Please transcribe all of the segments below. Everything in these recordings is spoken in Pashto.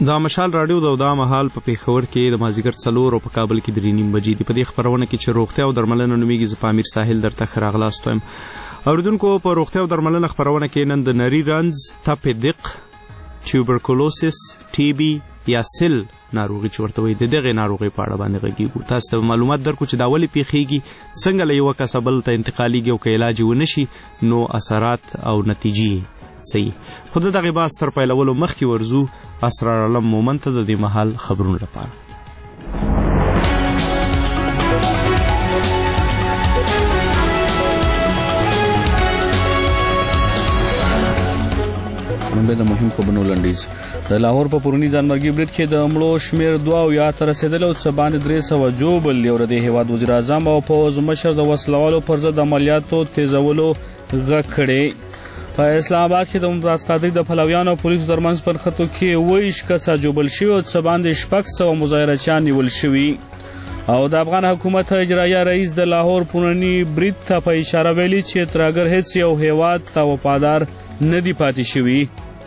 دا مشال راډیو دا مهال په پیښور کې د مازیګر 4 او په کابل کې 3:30 بجې دي. په دې خبرونه کې چې روغتیا او درملنه نومیږي، زه پامیر ساحل درته ښه راغلاست وایم. اوریدونکو، په روغتیا او درملنه خبرونه کې نن د نري رنځ، تپ دق، ټیوبرکلوسس، ټي بي یا سل ناروغي چې ورته وایي، د دغې ناروغۍ په اړه باندې غږیږو. تاسو ته معلومات درکو چې دا ولې پیښیږي، څنګه له یوه کسه بل ته انتقالیږي او که علاج ونه شي نو اثرات او نتیجې صحیح. خو د دغې بحث تر پیلولو مخکې ورځو اسرار علم مومن ته د دې مهال خبرونو لپاره. منبع د مهم خبرونو لنډیز. د لاهور په پروني ځانمرګي برید کې د مړو شمېر 2 ته رسېدلی او څه باندې 300 جوبل یو د هېواد وزیر اعظم او پوځ مشر د وسلوالو پر ضد عملیاتو تیزولو غږ کړی. په اسلام آباد کې د ممتاز قادري د پلویانو او پولیسو ترمنځ په نښتو کې 28 کسه جوبل شوي او څه باندې 600 مظاهرچیان نیول شوي. او د افغان حکومت اجرایه رئیس د لاهور پروني برید ته په اشاره ویلي چې ترهګر هېڅ یو هېواد ته وفادار نه دي پاتې شوي.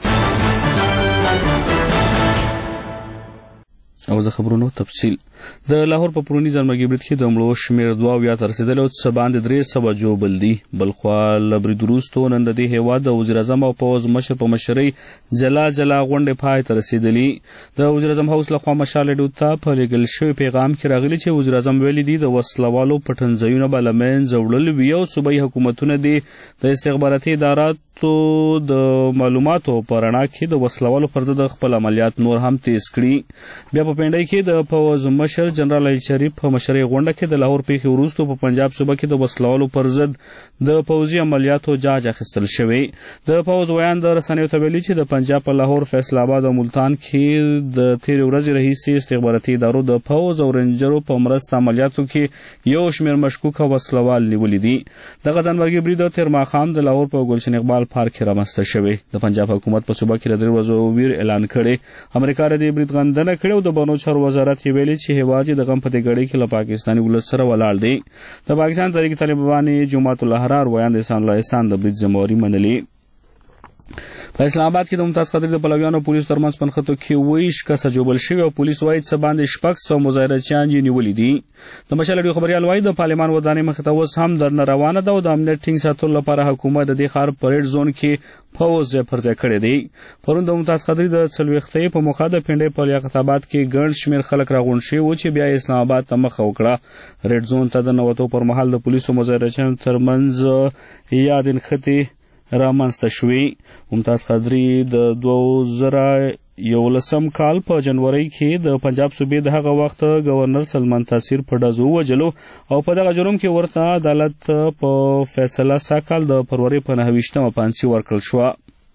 او د خبرونو تفصیل. د لاهور په پروني ځانمرګي برید کې د مړو شمېر 2 ته رسېدلی او څه باندې 300 جوبل دي. بلخوا له برید وروستو نن د دې هېواد د وزیر اعظم او پوځ مشر په مشرۍ جلا جلا غونډې پای ته رسېدلي. د وزیر اعظم هوس لخوا مشال ډیو ته په لېږل شوي پیغام کې راغلي چې وزیر اعظم ویلي دي د وسلوالو پټنځایونه به له منځه وړل وي او صوبایي حکومتونه دي د استخباراتي اداراتو د معلوماتو په رڼا کې د وسلوالو پر ضد خپل عملیات نور هم تیز کړي. بیا په پنډۍ کې د پوځ مشر جنرال علي شریف په مشرۍ غونډه کې د لاهور پیښې وروستو په پنجاب صوبه کې د وسلوالو پر ضد د پوځي عملیاتو جاج اخیستل شوی. د پوځ ویان د رسنیو ته ویلي چې د پنجاب په لاهور، فیصل آباد او ملتان کې د تېرې ورځې راهیسې استخباراتي ادارو د پوځ او رینجرو په مرسته عملیاتو کې یو شمېر مشکوکه وسلوال نیولي دي. دغه ځانمرګي برید تېر ماښام د لاهور په ګلشن اقبال پارک کې رامنځته شوی. د پنجاب حکومت په صوبه کې د 3 ورځو ویر اعلان کړی. امریکا د دې برید غندنه کړې او د بهرنیو چارو وزارت یې ویلي چې هېواد یې د غم په دې ګړۍ کې له پاکستاني ولس سره ولاړ دی. د پاکستان تحریک طالبان جماعت الاحرار ویان د احسان الله احسان د برید ذمهواري منلې. په اسلام آباد کې د ممتاز قادري د پلویانو او پولیسو ترمنځ په نښتو کې 28 کسه جوبل شوي او پولیس وایي څه باندې 600 مظاهرچیان یې نیولي دي. د مشال ډیو خبریال وایي د پارلمان ودانۍ مخې ته اوس هم درنه روانه ده او د امنیت ټینګ ساتلو لپاره حکومت د دې ښار په ریډ زون کې پوځ پر ځای کړی دی. پرون د ممتاز قادري د 40 په موخه د پنډۍ په لیاقت آباد کې ګڼ شمېر خلک راغونډ شوي وو چې بیا اسلام آباد ته مخه وکړه. ریډ زون ته د ننوتو پر مهال د پولیسو مظاهرچیانو ترمنځ یاد نښتې رامنځته شوي. ممتاز قادري د 2011 کال په جنوري کې د پنجاب صوبې د هغه وخت گورنر سلمان تاثیر په ډزو ووجلو او په دغه جرم کې ورته عدالت په فیصله سږ کال د فروری په 29 پانسي ورکړل شوه.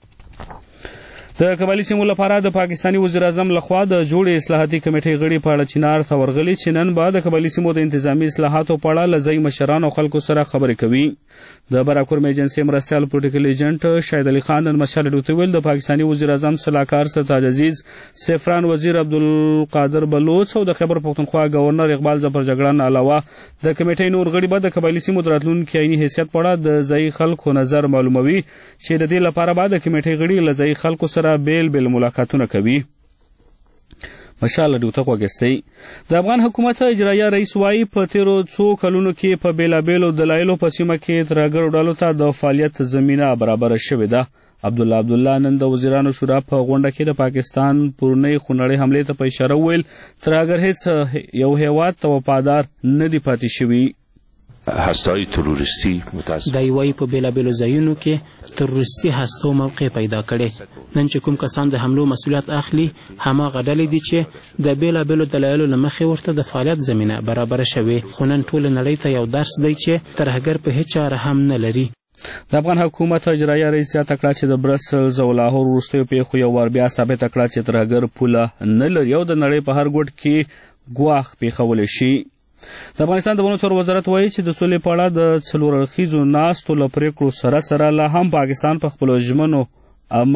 د قبایلي سیمو لپاره د پاکستاني وزیر اعظم لخوا د جوړې اصلاحاتي کمیټې غړي په اړه چینار ته ورغلي چې نن به د قبایلي سیمو د انتظامي اصلاحاتو په اړه له ځایي مشرانو او خلکو سره خبرې کوي. د براکورم ایجنسۍ مرستیال پروټوکل ایجنټ شاهد علي خان نن مشال ډیو ته ویل د پاکستاني وزیر اعظم سلاکار ستاج عزیز، سیفران وزیر عبدالقادر بلوچ او د خیبر پختونخوا گورنر اقبال ظفر جګړن علاوه د کمیټې نور غړي به د قبایلي سیمو د راتلونکي عیني حیثیت په اړه د ځایي خلکو نظر معلوموي چې د دې لپاره به د کمیټې غړي له ځایي خلکو سره بیل ملاقاتونه کوي. مشال ډیو ته غوږستی. د افغان حکومت اجرایه رئیس وایي په تیرو څو کلونو کې په بیلابیلو دلایلو په سیمه کې ترهګرو ډلو ته د فعالیت زمینه برابره شوې ده. عبدالله نن د وزیرانو شورا په غونډه کې د پاکستان پرونۍ خونړۍ حملې ته په اشاره وویل ترهګر هېڅ یو هېواد ته وفادار نه دي پاتې شوي. هسته‌های تروریستی دای وایي په بیلابیلو ځایونو کې تروریستي هستو موقع پیدا کړي. نن چې کوم کسان د حملو مسؤلیت اخلي هماغه ډلې دي چې د بیلابیلو دلایلو له مخې ورته د فعالیت زمینه برابره شوې. خو نن ټوله نړۍ ته یو درس دی چې ترهګر په هیڅ چاره هم نه لري. د افغان حکومت اجرایه رئیس زیاته کړه چې د برسلز او لاهور وروستیو پیښو یو وار بیا ثابته کړه چې ترهګر پوله نه لري او د نړۍ په هر ګوټ کې ګواښ پیښولی شي. د افغانستان د بهرنیو چارو وزارت وایي چې د سولې په اړه د 4 اړخیزو ناستو له پریکړو سره لا هم پاکستان په خپلو ژمنو عمل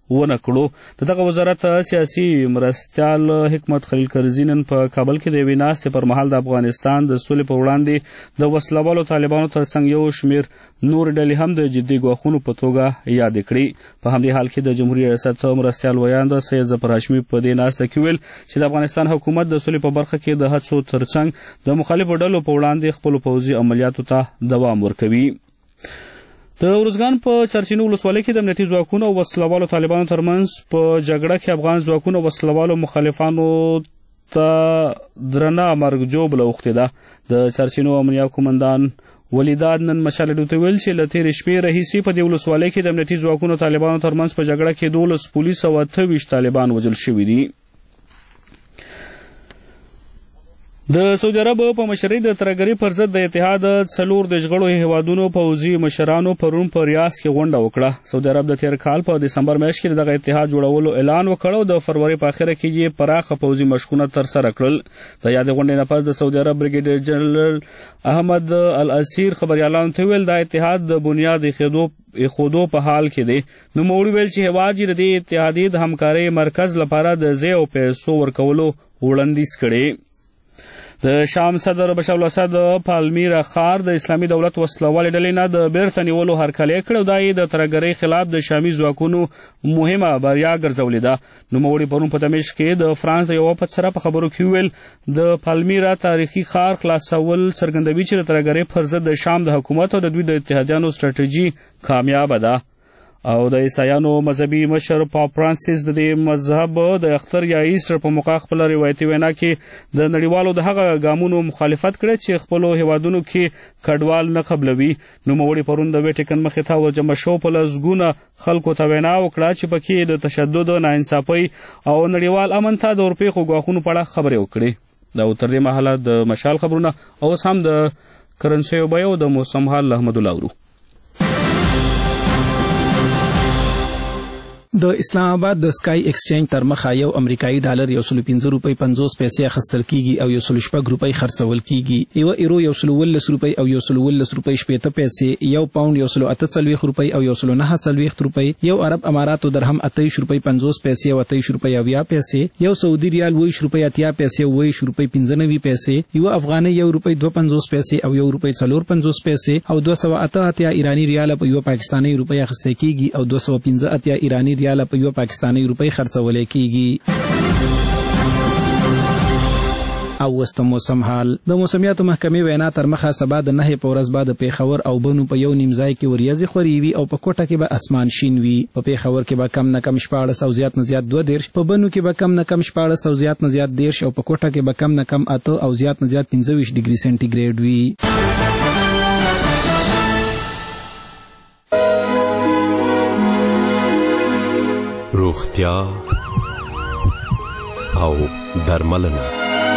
ونه کړو. دغه وزارت سیاسي مرستیال حکمت خلیل کرزي نن په کابل کې د یوې ناستې پر مهال د افغانستان د سولې په وړاندې د وسلوالو طالبانو ترڅنګ یو شمېر نور ډلې هم د جدي ګواښونو په توګه یادې کړې. په همدې حال کې د جمهوریت ریاست مرستیال ویاند سید ظفر هاشمي په دې ناسته کې ویل چې د افغانستان حکومت د سولې په برخه کې د هڅو ترڅنګ د مخالفو ډلو په وړاندې خپلو پوځي عملیاتو ته دوام ورکوي. د ارزګان په چرچینو ولسوالۍ کې د امنیتي ځواکونو او وسلوالو طالبانو ترمنځ په جګړه کې افغان ځواکونو او وسلوالو مخالفانو ته درنه مرګ ژوبله اوښتې ده. د چرچینو امنیه قومندان ولیداد نن مشال ډوته ویل چې له تېرې شپې راهیسې په دې ولسوالۍ کې د امنیتي ځواکونو طالبانو ترمنځ په جګړه کې 12 پولیس او 28 طالبان وژل شوي دي. د سعودي عرب په مشرۍ د ترهګرۍ پر ضد د اتحاد 4 غړو هیوادونو پوځي مشرانو پرون په ریاض کې غونډه وکړه. سعودي عرب د تېر کال په دسمبر میاشت کې دغه اتحاد جوړولو اعلان وکړ او د فروری په اخره کې یې پراخه پوځي مشقونه ترسره کړل. د یادې غونډې نه پس د سعودي عرب بریګیډیر جنرال احمد الاسیر خبريالانو ته ویل دا اتحاد د بنیاد ایښودو په حال کې دی. نوموړي ویل چې هیواد یې د دې اتحادیې د همکارۍ مرکز لپاره د ځای او پیسو ورکولو وړاندیز کړی. د شام صدر بشار الاسد پالمیرا ښار د اسلامي دولت وسلوالې ډلې نه د بیرته نیولو هرکلی کړی او دا یې د ترهګرۍ خلاف د شامي ځواکونو مهمه بریا ګرځولې ده. نوموړي پرون په دمشق کې د فرانس د یو وفد سره په خبرو کې وویل د پالمیرا تاریخي ښار خلاصول څرګندوي چې د ترهګرۍ پر ضد د شام د حکومت او د دوی د اتحادیانو ستراتیژي کامیابه ده. او د عیسایانو مذهبي مشر پاپ فرانسیس د دې مذهب د اختر یا ایسټر په موقع خپل روایتي وینا کې د نړیوالو د هغه ګامونو مخالفت کړی چې خپلو هیوادونو کې کډوال نه قبلوي. نوموړي پرون د ویټیکن مخې ته ورجمع شوو په لسګونه خلکو ته وینا وکړه چې پکې د تشدد، ناانصافۍ او نړیوال امن ته د ورپېښو ګواښونو په اړه خبرې وکړې. دا تر دې مهاله د مشال خبرونه او اوس هم د کرنسیو بیو د موسم حال احمد الله اورو. د اسلام آباد د سکای ایکسچینج تر مخه یو امریکایي ډالر 115 روپۍ 50 پیسې اخیستل کیږي او 116 روپۍ خرڅول کیږي. یو ایرو 112 روپۍ او 112 روپۍ 70 پیسې، یو پاوند 148 روپۍ او 149 روپۍ، یو عرب اماراتو درهم 28 روپۍ 50 پیسې او 28 روپۍ 90 پیسې، یو سعودي ریال 20 روپۍ 80 پیسې او 20 روپۍ 95 پیسې، یو افغاني 1 روپۍ 52 پیسې او 1 روپۍ 54 پیسې او 288 ایرانی ریال په یو پاکستاني روپۍ اخیستل کیږي او 285 ایرانی ریال په یو پاکستاني روپۍ خرڅول کیږي. او وست موسم حال. د موسمیاتو محکمې وینا تر مخه سبا د 9 په ورځ بعد پیښور او بنو په یو نیم ځای کې وریځې خوري وي او په کوټه کې به اسمان شین وي. په پیښور کې به کم نه کم 14 او زیات نه زیات 22، په بنو کې به کم نه کم 14 او زیات نه زیات 13 او په کوټه کې به کم نه کم 8 او زیات نه زیات 25 ډیګري سنټیګریډ وي. روغتیا او درملنه.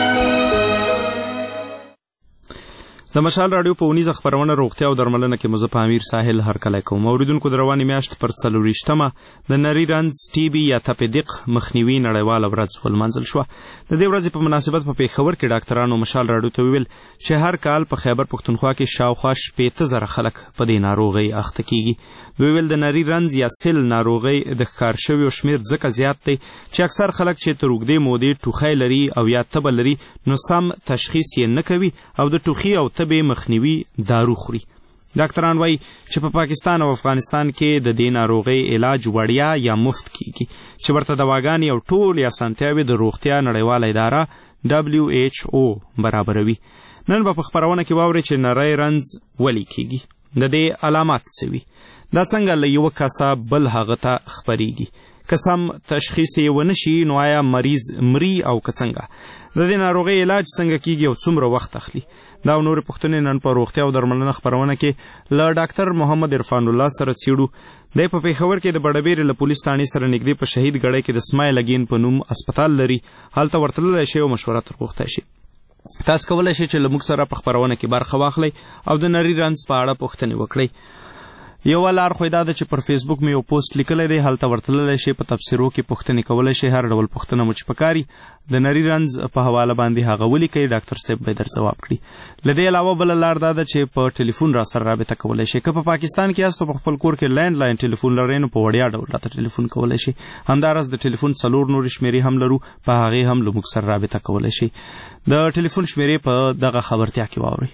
د مشال رادیو په ونیزه خبرونه روغتیا او درملنه کې مزه په امیر ساحل هرکلی کوم. اوریدونکو د روانې میاشت پر 24مه د نری رنز ټي بي یا تپیدق مخنیوي نړیواله ورځ ولمانځل شوه. د دې ورځې په مناسبت په پیښور کې ډاکټرانو مشال رادیو ته وویل چې هر کال په خیبر پښتونخوا کې شاوخوا 15,000 خلک په دې ناروغۍ اخته کیږي. دوی ویل د نری رنز یا سیل ناروغۍ د ښکار شویو شمېر ځکه زیات دی چې اکثر خلک چې تر اوږدې مودې ټوخی لري او یا تبه لري نو سم تشخیص یې نه کوي او د ټوخي او تبې مخنیوي دارو خوري. ډاکټران وایي چې په پاکستان او افغانستان کې د دې ناروغۍ علاج وړیا یا مفت کیږي چې ورته دواګانې او ټولې اسانتیاوې د روغتیا نړیواله اداره WHO برابروي. نن به په خپرونه کې واورئ چې نری رنز ولې کیږي، د دې علامات څه وي، دا څنګه له یوه کسه بل هغه ته خپریږي، که سم تشخیص یې ونه شي نو آیا مریض مري او که څنګه، د دې ناروغۍ علاج څنګه کیږي او څومره وخت اخلي. دا او نورې پوښتنې نن په روغتیا او درملنه خپرونه کې له ډاکټر محمد عرفان الله سره څیړو. دی په پیښور کې د بډبیرې له پولیس تانې سره نږدې په شهید ګړی کې د سمایل اګین په نوم اسپتال لري، هلته ورتللی شئ او مشوره ترغوښتی شئ. تاسو کولی شئ چې له موږ سره په خپرونه کې برخه واخلئ او د نری رنز په اړه پوښتنې وکړئ. یو لار خو دا ده چې پر فیسبوک مې یو پوسټ لیکلی دی، هلته ورتللی شي، په تبصرو کې پوښتنې کولی شي، هر ډول پوښتنه مو چې پکاري د نري رنځ په حواله باندې هغه ولیکئ، ډاکټر صاحب به در ځواب کړي. له دې علاوه بله لار دا ده چې په ټلیفون را سره رابطه کولی شي. که په پاکستان کې یاست او په خپل کور کې لینډ لاین ټلیفون لرئ نو په وړیا ډول راته ټلیفون کولی شي. همداراز د ټلیفون 4 نورې شمېرې هم لرو، په هغې هم له موږ سره رابطه کولی شي. د ټلیفون شمېرې په دغه خبرتیا کې واورئ.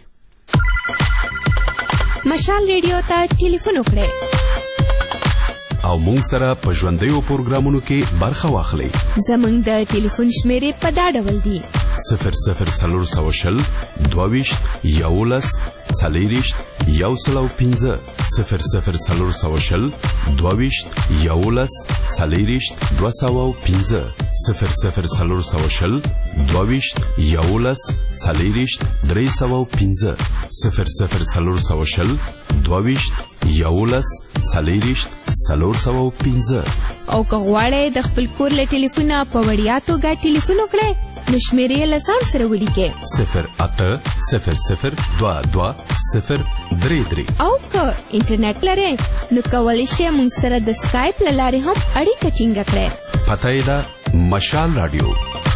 مشال ریډیو ته ټلیفون وکړئ او مونږ سره په ژوندیو پروګرامونو کې برخه واخلئ. زموږ د ټلیفون شمېرې په دا ډول دي: 00420 22 11 40 105 00420 22 11 40 205 00420 22 11 40 305 00420 22 11 40 305. او که غواړئ د خپل کور له ټلیفونه په وړیا توګه ټلیفون وکړئ نو شمېرې یې له ځان سره ولیکئ 0800 22 033. او که انټرنیټ لرئ نو کولی شئ موږ سره د سکایپ له لارې هم اړیکه ټینګه کړئ. پته یې ده مشال راډیو.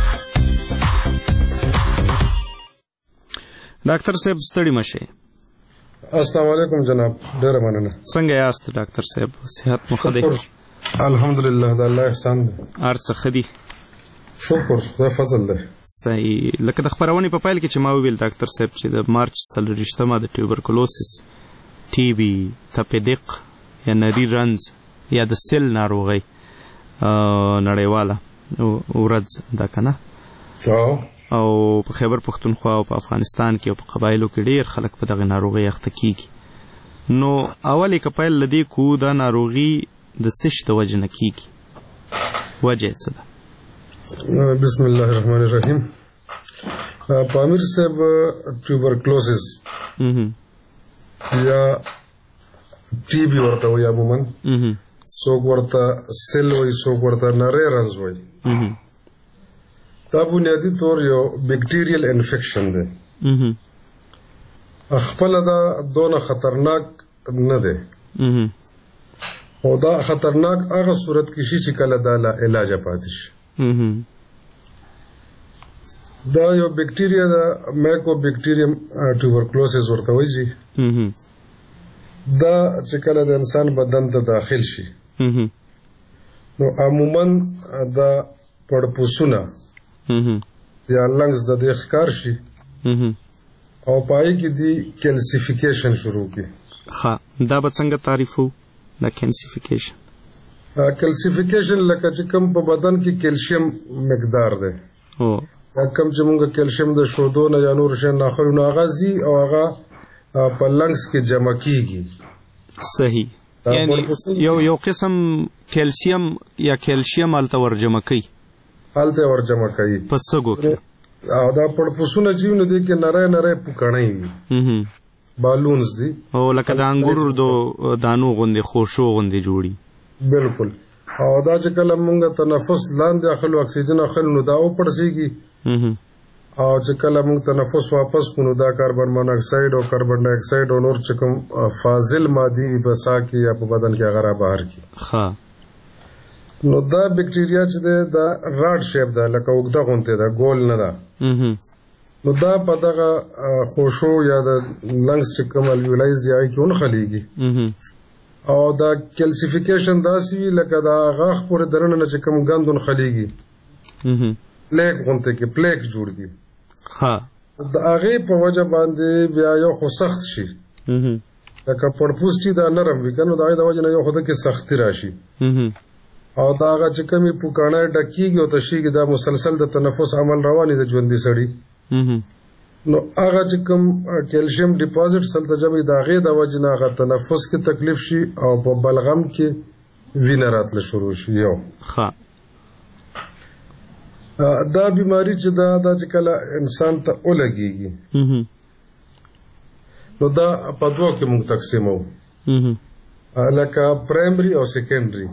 ډاکټر صاحب ستړي مشئ. السلام علیکم جناب، ډیره مننه. څنګه یاست ډاکټر صاحب؟ صحت مو ښه دی؟ الحمدلله، د الله احسان دی. هر څه ښه دي؟ شکر، دا فضل دی. صحیح. لکه د خپرونې په پیل کې چې ما وویل ډاکټر صاحب چې د مارچ 24مه د ټیوبرکلوسس، ټي بي، تپیدق یا نري رنځ یا د سل ناروغۍ نړیواله ورځ ده که نه؟ او په خیبر پښتونخوا او په افغانستان کې او په قبایلو کې ډېر خلک په دغه ناروغۍ اخته کیږي. نو اول یې که پیل له دې کوو، دا ناروغي د څه شي د وجې نه کیږي؟ وجه یې څه ده؟ بسم الله الرحمن الرحیم. په امیر صاحب ټیوبرکلوسس یا ټي بي ورته وایي عموما، څوک ورته سل وایي، څوک ورته نری رنځ وایي. دا بنیادی طور یو بیکټیریل انفیکشن دی. خپله دا دونه خطرناک نه دی، او دا خطرناک هغه صورت کې شي چې کله دا لا علاج پاتې شي. دا یو بیکټیریا ده، مایکو بیکټیریم ټیوبرکلوسس ورته وایي. دا چې کله د انسان بدن ته داخل شي نو عموما دا پړپوسونه یا لنګز د دې ښکار شي او پای کې دی کیلسیفیکیشن شروع کی. ها دا به څنګه تعریفو دا کیلسیفیکیشن؟ کیلسیفیکیشن لکه چې کوم په بدن کې کیلشیم مقدار ده، او کوم چې موږ کیلشیم د شودو نه یا نور شي نه اخلو نو هغه زی او هغه په لنګز کې جمع کیږي. صحیح. یعنی یو قسم کیلشیم یا کیلشیم الته ورجمع کوي په سږو کې، او دا پړپوسونه چې نو دي کې نری پوکڼۍ بالونز دي، او لکه د انګور د دانو غوندې خوشو غوندې جوړي. بالکل. او دا چې کله موږ تنفس لاندې اخلو، اکسیجن اخلو نو دا وپړسیږي، او چې کله موږ تنفس واپس کړو دا کاربن موناکساید او کاربن ډای اکساید او نور چې کوم فاضل مادي په ساه کې یا په بدن کې هغه بهر کی. ها نو دا بیکټیریا چې دا راډ شیپ ده، لکه اوږده غونډه ده، ګول نه ده. نو دا په دغه خوشو یا د لنګز چې کوم الویلایز دی آی کې ونخلیږي، او دا کیلسیفیکیشن داسې وي لکه دا غاښ پورې دننه نه چې کوم ګند ونخلیږي، پلیک غونډه کې پلیک جوړږي. ها د هغې په وجه باندې بیا یو خو سخت شي، لکه پړپوس چې دا نرم وي که نو د هغې د وجې نه یو خو دکې سختي راشي، او دا هغه چې کومې پوکاڼۍ ډکېږي او تشېږي، دا مسلسل د تنفس عمل رواني د ژوندي سړي. نو هغه چې کوم کیلشیم ډیپازټس هلته جمع د هغې د وجې نه هغه تنفس کې تکلیف شي او په بلغم کې وینه راتله شروع شي. یو دا بیماری چې دا چې کله انسان ته ولګېږي نو دا په دوه کې موږ تقسیمو، لکه پرایمري او سیکنډري.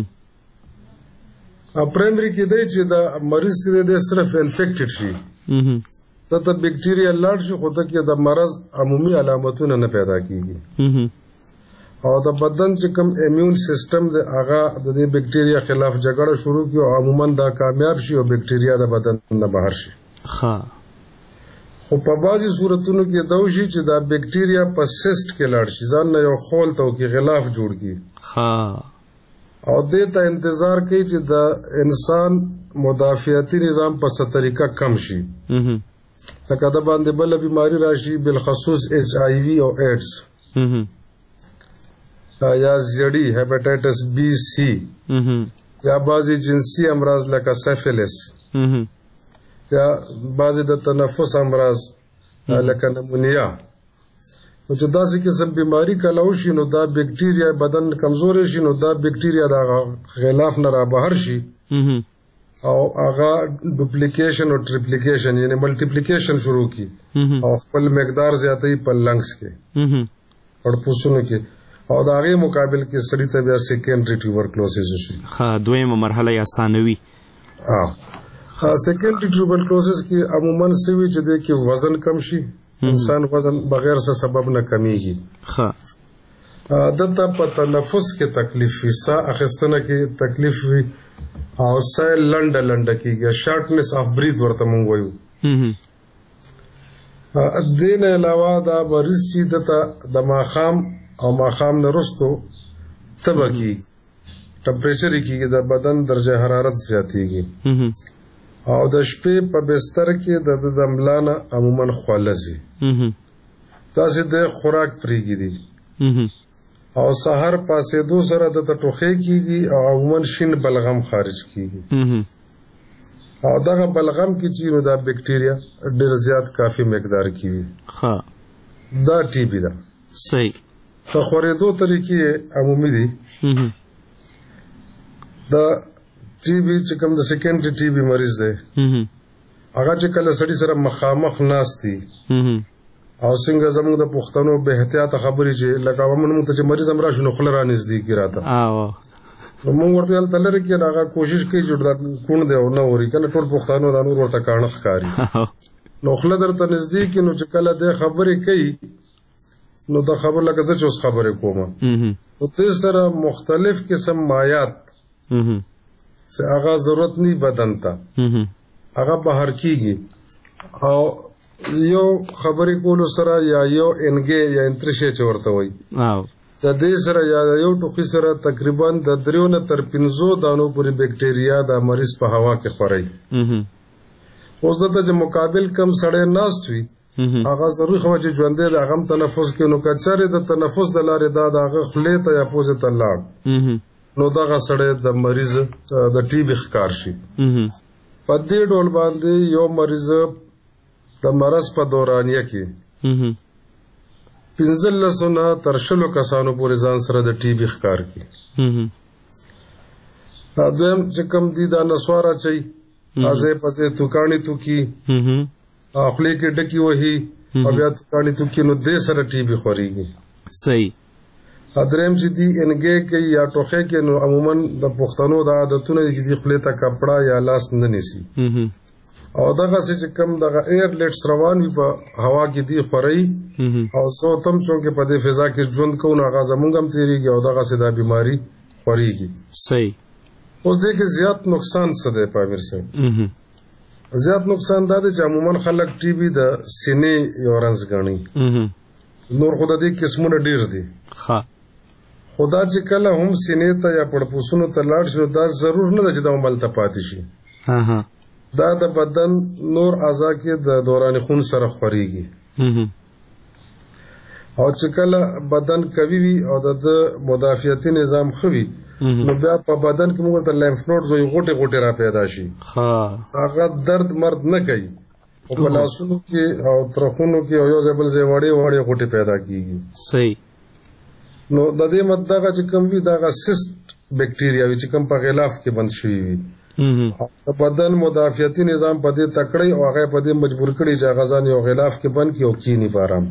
پرایمري کې دی چې دا مریض چې دی صرف انفیکټډ شي، ته بیکټیریا لاړ شي، خو ته کې د مرض عمومي علامتونه نه پیدا کیږي، او د بدن چې کوم امیون سیستم د هغه د دې بکټیریا خلاف جګړه شروع کی او عموما دا کامیاب شي او بکټیریا د بدن نه بهر شي. خو په بعضي صورتونو کې دا وشي چې دا بکټیریا په سیست کې لاړ شي، ځان نه یو خول ته کې غلاف جوړ کی او دې ته انتظار کوي چې د انسان مدافعتي نظام په څه طریقه کم شي، لکه د باندې بل بیماری راشي بالخصوص HIV او ایډز یا زیړی هپاتایټس بی سی یا بعضی جنسی امراض لکه سیفیلس یا بعضی د تنفس امراض لکه نمونیا. نو چې داسې قسم بیماری کله وشي نو دا بکټیریا بدن کمزوري شي، نو دا بکټیریا د غلاف نه را بهر شي او هغه ډوپلیکیشن او ټریپلیکیشن یعنی ملټیپلیکیشن شروع کی او خپل مقدار زیاتې په لنګز کې او پوسونو کې او د هغې مقابل کې سړي ته بیا سیکنډري ټیوبرکلوسس وشي. دویمه مرحله یې اسانوي. سیکنډري ټیوبرکلوسس کې عموما سوي چې دی کې وزن کم شي، انسان وزن بغیر څه سبب نه کمیږي. دلته په تنفس کې تکلیف وي، ساه اخیستنه کې تکلیف وي او ساه لنډه لنډه کېږي، شارټنس اف بریث ورته مونږ وایو. دې نه علاوه دا مریض چې دته د ماښام او ماښام نه وروستو تبه کېږي، ټمپریچر یې کېږي، د بدن درجه حرارت زیاتېږي او د شپې په بستر کې د ملا نه عموما خوله ځي، داسې د خوراک پرېږدي او سحر پاسېدو سره د ټوخی کېږي او عموما شین بلغم خارج کېږي او دغه بلغم کې چې نو دا بکټیریا ډېر زیات کافي مقدار کې وي. دا ټي بي ده. صحیح. د خورېدو طریقې عمومي دي. دا ټي بي چې کوم د سیکنډري ټي بي مریض دی هغه چې کله سړي سره مخامخ ناست دي او څنګه زموږ د پښتنو به احتیاط خبرې چې لکه موږ ته چې مریض هم راشي نو خوله رانږدې کړي راته نو موږ ورته هلته لرې کړي هغه کوشش کوي چې دا کوڼ دی او نه اوري که نه ټول پښتانو دا نور ورته کاڼه ښکاري نو خوله درته نږدې کړي نو چې کله دی خبرې کوي نو دا خبر لکه زه چې اوس خبرې کوم نو دې سره مختلف قسم مایات چې هغه ضرورت نه بدن ته هغه بهر کېږي او یو خبرې کولو سره یا یو انګې یا انترشې چې ورته وایي د دې سره یا یو ټوخي سره تقریبا د 3 نه تر 5 دانو پورې بکټیریا د مریض په هوا کې خوري. اوس دلته چې مقابل کم سړی ناست وي هغه ضروري خو چې ژوندی د هغه تنفس کې نو که چېرې د تنفس د لارې دا د هغه خولې ته یا پوزې ته لاړ نو دغه سړی د مریض د ټي بي ښکار شي. په دې ډول باندې یو مریض د مرض په دورانیه کې 15 نه تر 20 کسانو پورې ځان سره د ټي بي ښکار کړي. دویم چې کوم دي دا نسوار اچوي ازې پسې توکاڼي توکي خولې کې ډکي وهي او بیا توکاڼي توکي نو دې سره ټي بي خورېږي. صحیح. دریم چې دي انګې کوي یا ټوخی کې نو عموما د پښتنو د عادتونه دي چې دي خولې ته کپړه یا لاس نه نیسي او دغسې چې کوم دغه ایرلیټس روان وي په هوا کې دي خورئ او څو تم چونکې په دې فضا کې ژوند کوو نو هغه زمونږ هم تېرېږي او دغسې دا بیماري خورېږي. صحیح. اوس دې کې زیات نقصان څه دی پامیر صاحب؟ زیات نقصان دا دی چې عموما خلک ټي بي د سینې یو رنځ ګڼي، نور خو د دې قسمونه ډېر دي خو دا چې کله هم سینې ته یا پړپوسونو ته لاړ شي نو دا ضرور نه ده چې دا همالته پاتې شي، دا د بدن نور اعضا کې د دوران خون سره خورېږي او چې کله بدن قوي وي او د مدافعتي نظام ښه وي نو بیا په بدن کې موږ ته لیمف نوډز وایي غوټې غوټې را پیدا شي، هغه درد مرد نه کوي او په لاسونو کې او ترخونو کې او یو ځای بل ځای وړې وړې غوټې پیدا کېږي. صحیح. نو د دې دغه چې کوم وي دغه سیسټ بکټیریا وي چې کوم په غلاف کې بند شوي وي د بدن مدافعتي نظام په دې تکړی او هغه په دې مجبور کړي چې هغه ځان یو غلاف کې بند کړي او کینی په آرام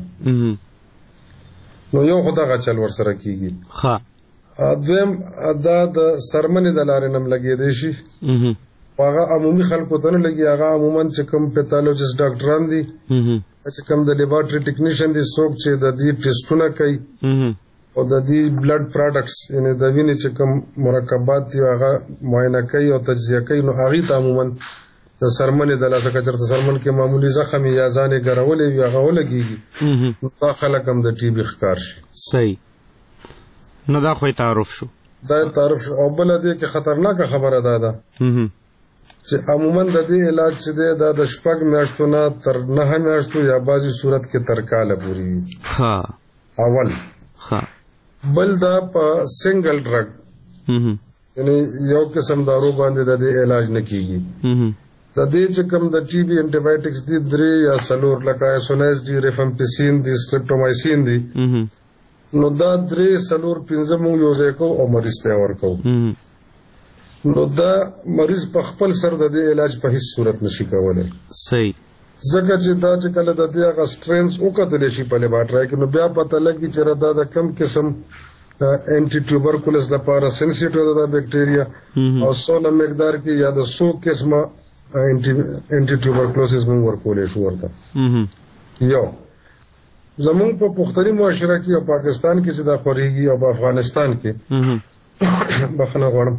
نو یو خو دغه چل ورسره کېږي. دویم دا د سرمنې د لارې نه هم لګېدی شي، هغه عمومي خلکو ته نه لګي، هغه عموما چې کوم پیتالوجست ډاکټران دي چې کوم د لیبارټري ټیکنیشن دي څوک چې د دې ټیسټونه کوي او د دې بلډ پروډکټس یعنی د وینې چې کوم مرکبات دي هغه معاینه کوي او تجزیه کوي، نو هغه ته عموما د سرمنې د لاسه کچرته سرمن کې معمولی زخم یا ځانې ګرولې وي هغه ولګېږي، دا خلک هم د ټي بي ښکار شي. صحیح. نو دا خو تعارف شو. دا تعارف شو. او بله دې کې خطرناکه خبره دا ده چې عموما د دې علاج چې دی دا د 6 میاشتو نه تر 9 میاشتو یا بعضې صورت کې تر کاله پورې وي. اول بل دا په سنګل ډرګ یعنی یو قسم دارو باندې د دې علاج نه کیږي. د دې چې کوم د ټي بي انټي بایوټکس دي 3 یا 4 لکه ایسونایز دي، ریفامپیسین دي، سټریپټومایسین دي، نو دا 3 4 5 مونږ یو ځای کوو او مریض ته ورکوو. نو دا مریض په خپل سر د دې علاج په هیڅ صورت نشي کولی. صحیح. ځکه چې دا چې کله د دې هغه سټرینز وکتلی شي په لیبارټرۍ کې، نو بیا پته لګي چې دا د کم قسم انټي ټیوبرکولس لپاره سنسیټیو ده دا بیکټیریا، او څونه مقدار کې یا د 100 قسمه انټي ټیوبرکلوسس موږ ورکولی شو ورته. یو زمونږ په پښتني معاشره کې او پاکستان کې چې دا خورېږي او په افغانستان کې بخښنه غواړم،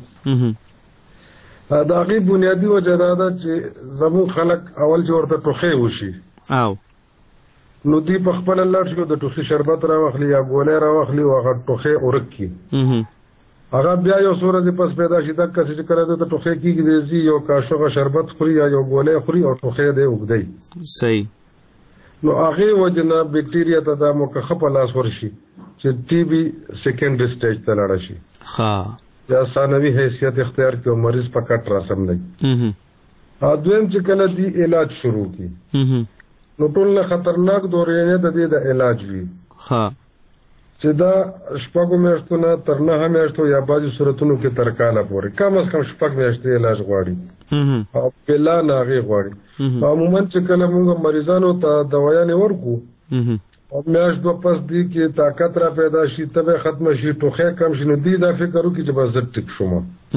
د هغې بنیادي وجه دا ده چې زموږ خلک اول چې ورته ټوخی وشي نو دوی په خپله لاړ شي د ټوخي شربت راواخلي یا ګولۍ راواخلي او هغه ټوخی ورک کړي. هغه بیا یو څو ورځې پس پیدا شي دغه کس چې کله دته ټوخی کېږي دی ځي یو کاشوغه شربت خوري یا یو ګولۍ خوري او ټوخی دی اوږدی. صحیح. نو هغې وجې نه بیکټیریا ته دا موقعه په لاس ورشي چې ټي بي سیکنډري سټیج ته لاړه شي یا ثانوي حیثیت اختیار کړي او مریض په کټ راسم دی. دویم چې کله دی علاج شروع کړي نو ټول نه خطرناک دورې د دې د علاج وي چې دا 6 میاشتو نه تر 9 میاشتو یا بعضې صورتونو کې تر کاله پورې کم از کم 6 میاشتې علاج غواړي او بلا نه هغې غواړي. عموما چې کله موږ مریضانو ته دوایانې ورکو او میاشت 2 پس دی کې طاقت را پیدا شي، تبه ختمه شي، ټوخی کم شي، نو دوی دا فکر وکړي چې بس زه ټیک شوم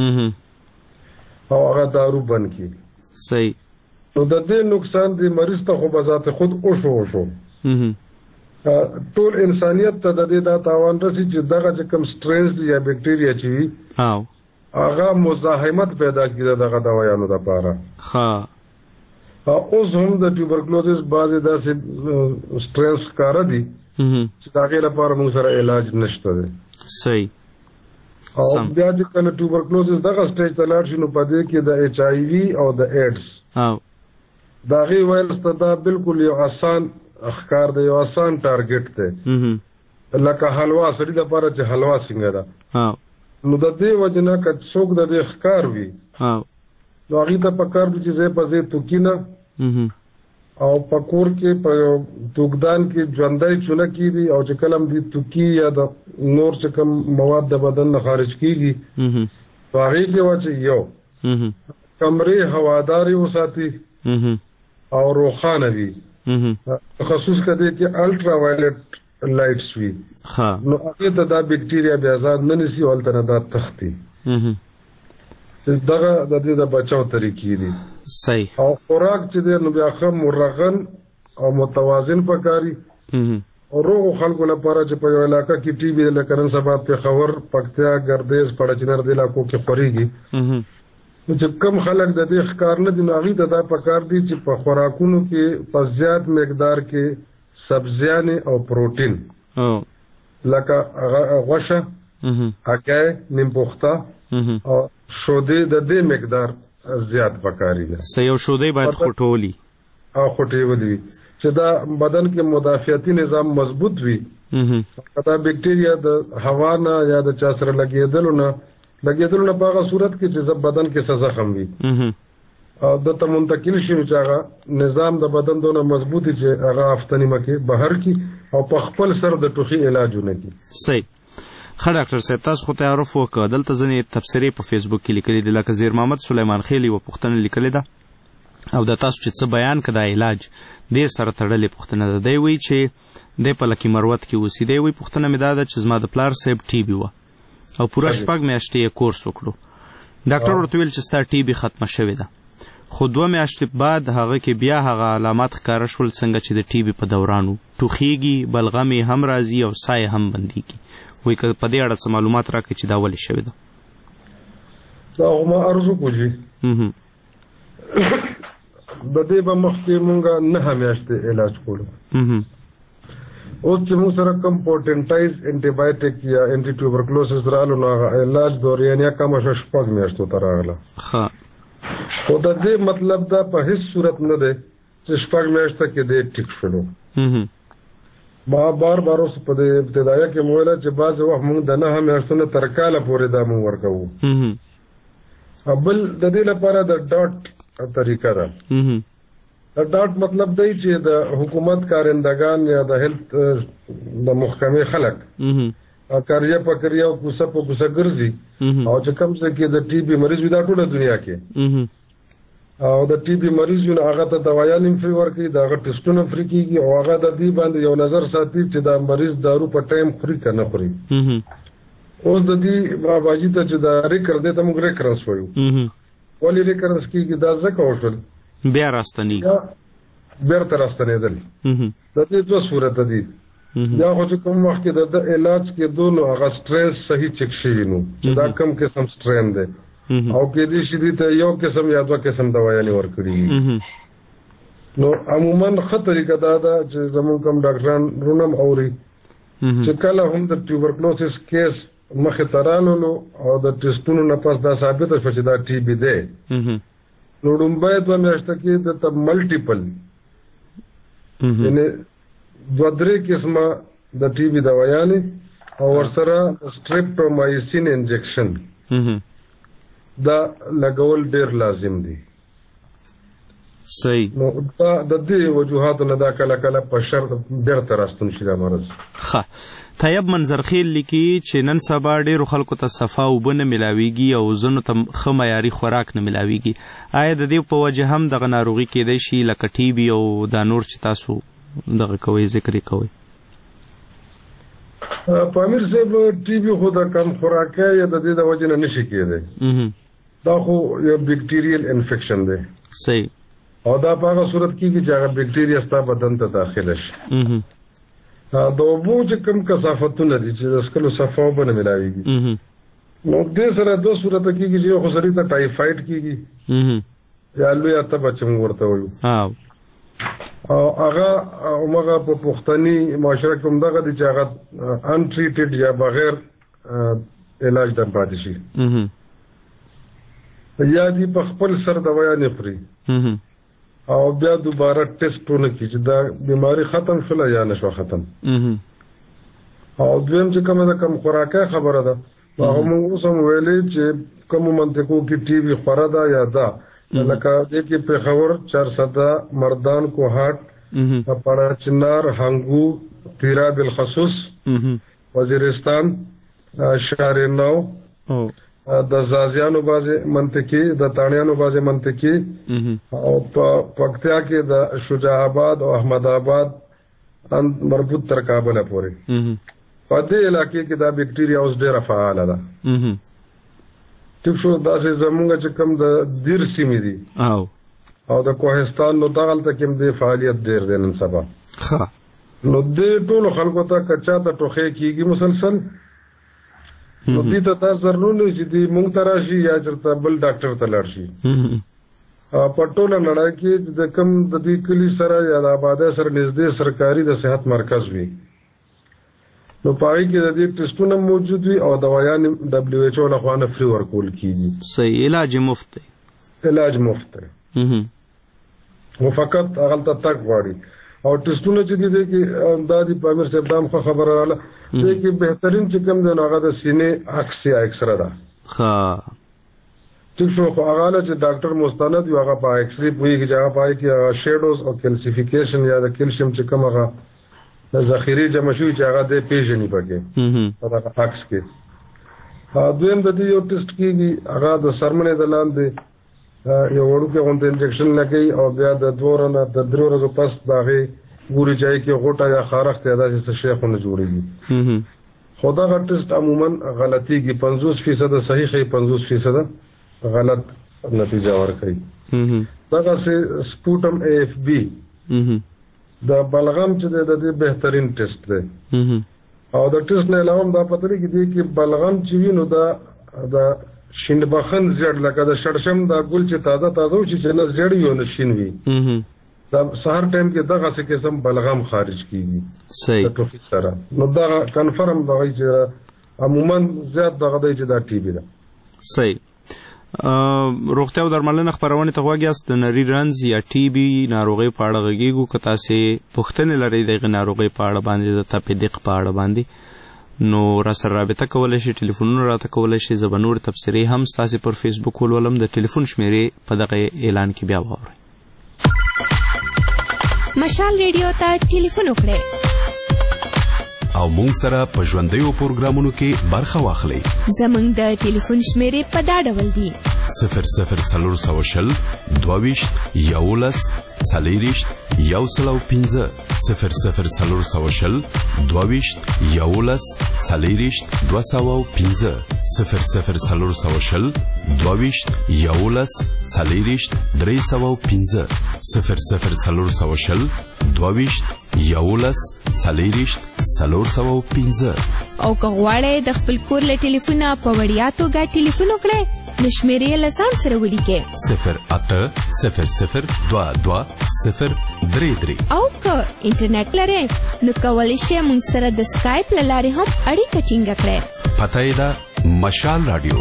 او هغه دارو بند کړي. صحیح. نو د دې نقصان دی مریض ته خو بذات خود وشو ټول انسانیت ته د دې دا تاوان رسي چې دغه چې کوم سټرینز یا بیکټیریا چې وي هغه مزاحمت پیدا کړي دغه دوایانو دپاره. اوس هم د ټیوبرکلوزس بعضې داسې سټرینز ښکاره دي چې د هغې لپاره موږ سره علاج نشته دی. صحیح. او بیا چې کله ټیوبرکلوزس دغه سټیج ته لاړ شي نو په دې کې د HIV او د ایډز د هغې وایرس ته دا بالکل یو آسان ښکار دی، یو آسان ټارګټ دی، لکه حلوا سړي لپاره چې حلوا څنګه ده. نو د دې وجې نه که څوک د دې ښکار وي نو هغې ته پکار دي چې ځای په ځای توکي نه او په کور کې په توکدان کې ژوندی چونه کېږي او چې کله هم دې توکي یا د نور چې کوم مواد د بدن نه خارج کېږي په هغې کې واچي یو کمرې هوادارې وساتي او روښانه وي، خصوص که دې کې الټرا وایلټ لایټس وي نو هغې ته دا بیکټیریا بیا ځان نه نیسي او هلته نه دا تښتي. دغه د دې د بچاو طریقې دي. صحیح. او خوراک چې دی نو بیا ښه مرغن او متوازن پکاري او روغو خلکو لپاره چې په یو علاقه کې ټي بي لکه نن سبا پېښور، پکتیا، ګردیز، پړچنر دې علاقو کې خورېږي نو چې کم خلک د دې ښکار نه دي نو هغې ته دا پکار دي چې په خوراکونو کې په زیات مقدار کې سبزیانې او پروټین لکه غوښه، هګۍ، نیم پخته او شودې د دې مقدار زیات پکاري ده. یو شودې باید خوټولي او خوټېولي وي چې دا بدن کې مدافعتي نظام مضبوط وي. دا بیکټیریا د هوا نه یا د چا سره لګېدلو نه په هغه صورت کې چې بدن کې څه زخم وي او دته منتقل شي چې هغه نظام د بدن دونه مضبوط وي چې هغه هفته نیمه کې بهر کړي او په خپل سر د ټوخي علاج ونه کړي. صحیح. ښه ډاکټر صاحب تاسو خو تعارف وکړه، دلته ځینې تبصرې په فیسبوک کې لیکلي دي لکه زیر محمد سلیمان خیل یوه پوښتنه لیکلې ده او د تاسو چې څه بیان که دا علاج دې سره تړلې پوښتنه ده. دی وایي چې دی په لکي مروت کې اوسي. دی وایي پوښتنه مې دا ده چې زما د پلار صاحب ټي بي وه او پوره 6 میاشتې یې کورس وکړو. ډاکټر ورته ویل چې ستا ټي بي ختمه شوې ده خو 2 میاشتې بعد هغه کې بیا هغه علامات ښکاره شول څنګه چې د ټي بي په دوران ټوخیږي، بلغم یې هم راځي او ساه یې هم بندېږي. وایي که په دې اړه څه معلومات راکړئ چې دا ولې شوې ده. دا ما ارزو کوجي د دې به مخکې مونږه 9 میاشتې علاج کړو. اوس چې موږ سره کوم پوټنټایز انټي بایوټیک یا انټي ټیوبرکلوسس رالو نو علاج دورانیه کم شو 6 میاشتو ته راغله. خو د دې مطلب دا په هیڅ صورت نه دی چې 6 میاشته کې دې ټیک شلو. ما بار اوس په دې ابتدایه کې مویل چې بعض وخت موږ د 9 میاشتو نه تر کاله پورې دا موږ ورکوو. بل د دې لپاره د ډاټ طریقه ده. د ډاټ مطلب دی چې د حکومت کارندگان یا د هیلث د محکمې خلک کاریه په کاریه او کوڅه په کوڅه ګرځي او چې کوم څه کې د ټي بي مریض وي دا ټوله دنیا کې او د ټي بي مریض یو هغه ته دوايان فری ورکړي، دا هغه ټیسټونه فری کیږي او هغه د دې باندې یو نظر ساتي چې دا مریض دارو په ټایم خوري کنه خوري. اوس د دې باجی ته چې دا ریکر دې ته موږ ریکر وایو. ولې ریکر کیږي دا ځکه وشول بیا راستنی بیرته راستنېدل. د دې 2 صورت دي. یا خو چې کوم وخت کې د علاج کې دونو هغه سټرین صحیح چک شي نو دا کم قسم سټرین دی او کې دې شي ته یو قسم یا 2 قسم دوايانې ورکړي. نو عموما خطرې کدا دا چې زموږ کوم ډاکټران رونم اوري چې کله هم د ټیوبرکلوسس کیس مخې ترالو او د ټیسټونو نه پس دا ثابت شو چې دا ټي بي دی. نو ډومبای 2 میاشتې کې د ملټیپل یعنی 2-3 قسمه د ټي بي دوايانې او ورسره سټریپټومایسین انجکشن دا لګول ډیر لازم دي. صحیح. نو دا د دې وجوهاتو نه دا کله کله په شرط بیرته راستون شي دا مرض. طیب منظرخیل لیکي چې نن سبا ډیرو خلکو ته صفا اوبه نه ملاویږي او ځینو ته ښه معیاري خوراک نه ملاویږي. آیا د دې په وجه هم دغه ناروغي کیدای شي لکه ټي بي او دا نور چې تاسو دغه کوي ذکر کوي؟ پامیر صاحب ټي بي خو د کم خوراکه یا د دې د وجه نه نشي کېدای. دا خو یو بیکټیریل انفیکشن دی. صحیح. او دا په هغه صورت کې چې هغه بیکټیریا ستا بدن ته داخله شي. د اوبو چې کوم کثافتونه دي چې د سکلو صفا اوبه نه ملاویږي نو دې سره 2 صورت کېږي چې خو سړی ته ټایفاید کېږي یا لوی تبه چې موږ ورته وایو او هغه هغه په پښتني معاشره کې هم دغه دي چې هغه انټریټډ یا بغیر علاج د پاتې شي یا دي په خپل سر دوايانې خوري او بیا دوباره ټیسټونه کوي چې دا بیماری ختم شوه یا نشو ختم. او دویم چې کومه د کم خوراکه خبره ده هغه موږ اوس هم ویلې چې کوم منطقو کې ټي بي خوره ده یا ده لکه دې کې پېښور 400 مردان کوهاټ پاړه چنار هنګو پیرا بالخصوص وزیرستان شهرنو د زازیانو بازه منطقي د تانیانو بازه منطقي او په پکتیا کې د شجاع آباد او احمد آباد مربوط تر کابل پورې په دې علاقې کې دا بیکټیریا اوس ډیره فعاله ده. ټیک شو دا چې زموږ چې کوم د دیر سیمې دي او د کوهستان نو دغلته کې د فعالیت ډیر دی نن سبا. نو دې ټول خلکو ته کچا ته ټوخه کیږي مسلسل نو دې ته تاسو ضروري چې دې مونږ ته راشي یا چرته بل ډاکټر ته لاړ شي. په ټوله نړۍ کې د کوم د دې کلی سره یا د آبادی سره نږدې سرکاري د صحت مرکز وي نو پای کې د دې ټیسټونه موجود وي او دوايان WHO له خوا نه فری ورکول کیږي. صحیح. علاج مفت دی. علاج مفت دی. مو فقط هغه ته تک غواړي او ټیسټونه چې دي کې دا د پامیر صاحب دام خبره رااله چې کې بهترین چې کوم دی هغه د سینې عکس یا ایکسره ده. ټیک شو خو هغه چې ډاکټر مستند یو هغه په ایکسري پوهیږي چې هغه پای کې شیډوز او کیلسیفیکیشن یا د کیلشیم چې کوم هغه د ذخیره جمع شوی چې هغه د پیژنې پکې هغه عکس کې. دویم د دې یو ټیسټ کېږي هغه د سرمنې د لاندې یو وړوکی غونډه انجکشن لګي او بیا د 2 ورځو پس داغه ګوري ځای کې غوټه یا خارښت یا داسې شی خو نه جوړیږي. خدا غ ټیسټ عموما غلطيږي 50% صحیح 50% غلط نتیجه ورکړي. دغه سپوټم AFB د بلغم چې د دې بهترین ټیسټ دی او د ټیسټ نه علاوه دا پته لري چې بلغم چې وینو د شینبخن زړ لکه د شړشم د ګل چې تازه چې نه زړ یو نه شین وي دا سهار ټایم کې دغه څه قسم بلغم خارج کیږي. صحیح. سره نو دا کنفرم دا چې عموما زیات دغه دی چې دا TB ده. صحیح. روغتیا او درملنه خبرونه ته غواګیاست د نری رنز یا TB ناروغي په اړه غږیږو که تاسو پوښتنه لرئ د ناروغي په اړه باندې د تپیدق په اړه باندې نو را سره رابطه کولای شئ، ټلیفونونه راته کولای شئ، زبنور تفسیری هم تاسو پر فیسبوک ولولم د ټلیفون شمیرې په دغه اعلان کې بیا واورئ. مشال ریډیو ته ټلیفون وکړئ او مونږ سره په ژوندیو پروګرامونو کې برخه واخلئ. زمونږ د ټلیفون شمیرې په دا ډول دي: 00 22 11 40 105 00 22 11 40 205 00 22 11 40 305 00 22 11 40 305. او که غواړئ د خپل کور له ټلیفونه په وړیا توګه ټلیفون وکړئ نو شمیرې له ځان سره ولیکئ 0800220333. او که انټرنیټ لرئ نو کولی شئ موږ سره د سکایپ له لارې هم اړیکه ټینګه کړئ. پته یې ده مشال رادیو.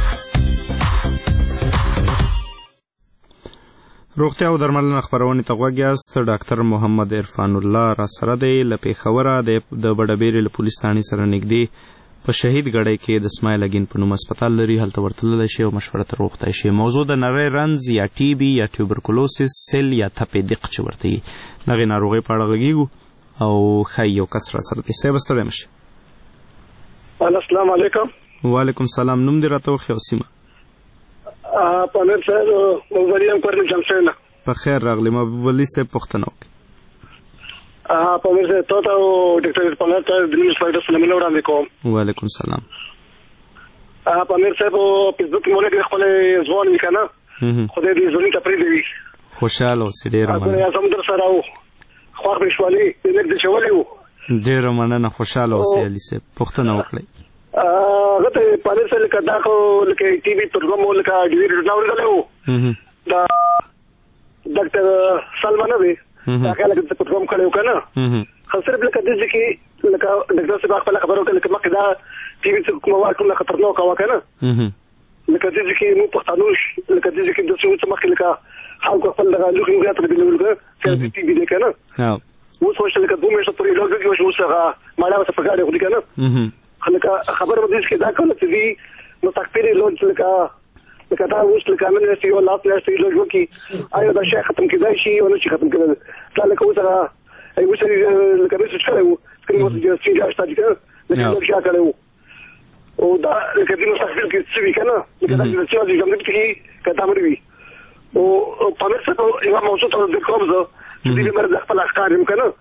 روغتیا او درملنه خبرونه ته غواګیاست. ډاکټر محمد عرفان الله را سره دی له پیښوره د بډبېرې له پولیس ثانې سره نږدې په شهید ګړی کې د اسماعیل اګین په نوم هسپتال لري، هلته ورتللی شي او مشوره تر وغوښتی شي. موضوع د نری رنز یا TB یا ټیوبرکلوسس سیل یا تپیدق چې ورته وي دغې ناروغۍ په اړه غږیږو او ښایي یو کس را سره دی. صاحب ستړی مه شئ. السلام علیکم. وعلیکم سلام. نوم دې راته وښیه او سیمه. پامیر صاحب محبوب علي کورنۍ جمشید. په خیر راغلی محبوب علي صاحب. پوښتنه وکړئ. پامیر صاحب ته او ډاکټر پناه ته د نیوز فایده سلامونه وړاندې کوم. وعلیکم سلام. پامیر صاحب فیسبوک کې مونږ خپل ځوان وکنه خدای دې زونی ته پریږدي. خوشاله اوسې. ډېره مننه. زه هم در سره و خو بشوالي دې د چولې و. ډېره مننه. خوشاله اوسې علي صاحب. پوښتنه وکړئ. غته پالر سره کدا کو لکه TB پروګرام ولکه ډیر ډاور غلو دا ډاکټر سلمان وی دا کله چې پروګرام کړو کنه خسر بل کده چې لکه ډاکټر صاحب خپل خبرو کله چې مکه دا TB کوم واکه خطرناک او کنه لکه چې مو پښتنوش لکه چې د څه مخکې لکه خلکو خپل دغه لوخي غاټه دی ولګه چې TB دی کنه وو سوشل لکه دوه مېشته پرې لوګي او شو سره مالا څه پګاړي خو دی کنه خلک خبر ودی چې دا کله چې دی نو تکفیری لوډ لکه دا اوس لکه امن نشي او لاس نشي لوډ وکي آیا دا شي ختم کیدای شي او نشي ختم کیدای دا لکه اوسه ای اوسه لکه به څه کړو کله مو چې سینجا شته چې لکه لوډ شا کړو او دا لکه دې نو تکفیر کې څه وی کنه لکه دا چې چې جمع کې کته مروي او په مڅ ته یو موضوع ته د کوم زه چې دې مرز خپل افکار هم کنه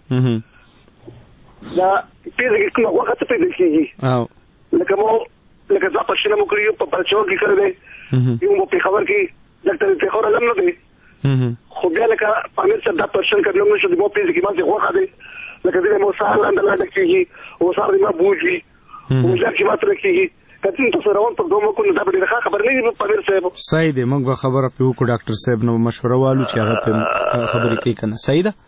دا پیږي کومه وخت ته پیږي او لکه ځا پښینه مو کړیو په پرچو کې کړی یو مو په خبر کې ډاکټر ته خبر لم نه دی خو بیا لکه پامیر څخه دا پښین کړل نو چې مو پیږي ما څه وخت دی لکه دې مو سال اندل لکېږي او سال ما بوجي او ځکه ما تر کېږي کله چې تاسو روان پر دوه کو نه دا به خبر نه دی پامیر صاحب. صحیح دی. موږ خبره په وکړو ډاکټر صاحب نو مشوره والو چې هغه خبرې کوي کنه. صحیح ده.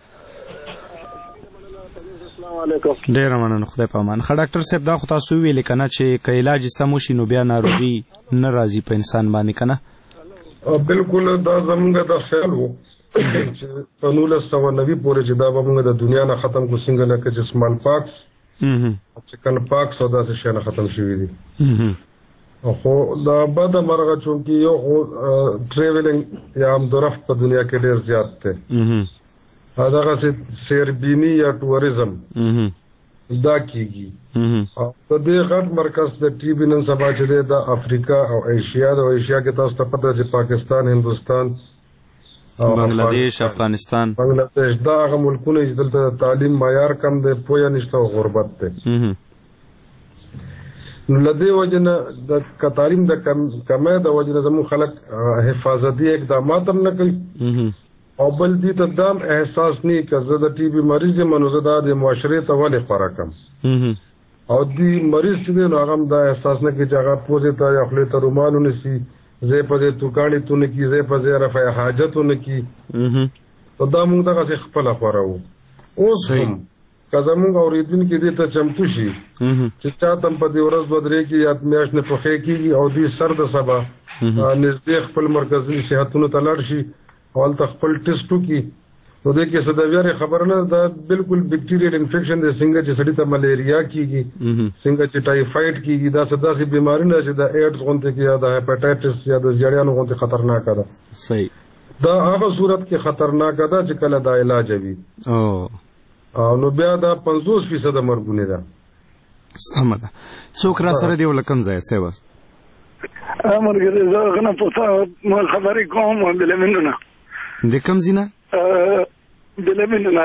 ډېر مننه. خدای په امان. ډاکټر صاحب دا خو تاسو ویل کنه چې که علاج سم وشي نو بیا ناروغي نه راځي په انسان باندې کنه. بالکل دا زموږ د خیال وو چې په 1990 پورې چې دا موږ د دنیا نه ختم کو څنګه لکه چې سمال پاکس چکن پاکس او دا څه نه ختم شوی دي. خو دا بعد مرغه چونکی یو ټریولینګ یا هم درفت په دنیا کې ډېر زیات دی. هغه چې سیربینی یا ټوریزم دا کیږي او د دې غټ مرکز د TB نن سبا چې د افریقا او ایشیا کې تاسو ته پته چې پاکستان، هندوستان، بنگلاديش، افغانستان دا هغه ملکونه چې دلته تعلیم معیار کم دی، پوهه نشته او غربت دی. نو لدې وجنه د تعلیم د کمه د وجنه زموږ خلک حفاظتي اقدامات هم نه کوي او بل دې ته دام احساس نه کوي چې د ټي بي مریض منوزه د معاشرې ته ولې خوراکم او دې مریض چې نو هغه د احساس نه کوي چې هغه پوزې ته یا خپل ته رومالونه سي زه په دې توکاڼي تونه کی زه په زه رفع حاجتونه کی دا موږ دغه خپل خورو اوس هم کزمون اوریدونکو دې ته چمتو شي چې چاته په دې ورځ بدرې کې یا میاش نه پخې کیږي او دې سر د سبا نږدې خپل مرکزي صحتونو ته لاړ شي او تل خپل ټیسټو کی نو دې کې سداویاره خبر نه دا بالکل بیکټیریل انفیکشن د څنګه چې سړی ته ملیریا کیږي څنګه چې ټایفاید کیږي دا سداسي بیماری نه چې د ایډز غونډه کې یا د هپاتایټس یا د جریانو غونډه خطرناک ده صحیح دا هغه صورت کې خطرناک ده چې کله دا علاج وي او نو بیا دا 50% مرګونه ده سم ده څوک را سره دی ولکم ځای سیواس امرګه زه غنه پوښتنه ما خبرې کوم بلمنونه د کوم زینا بلمنونه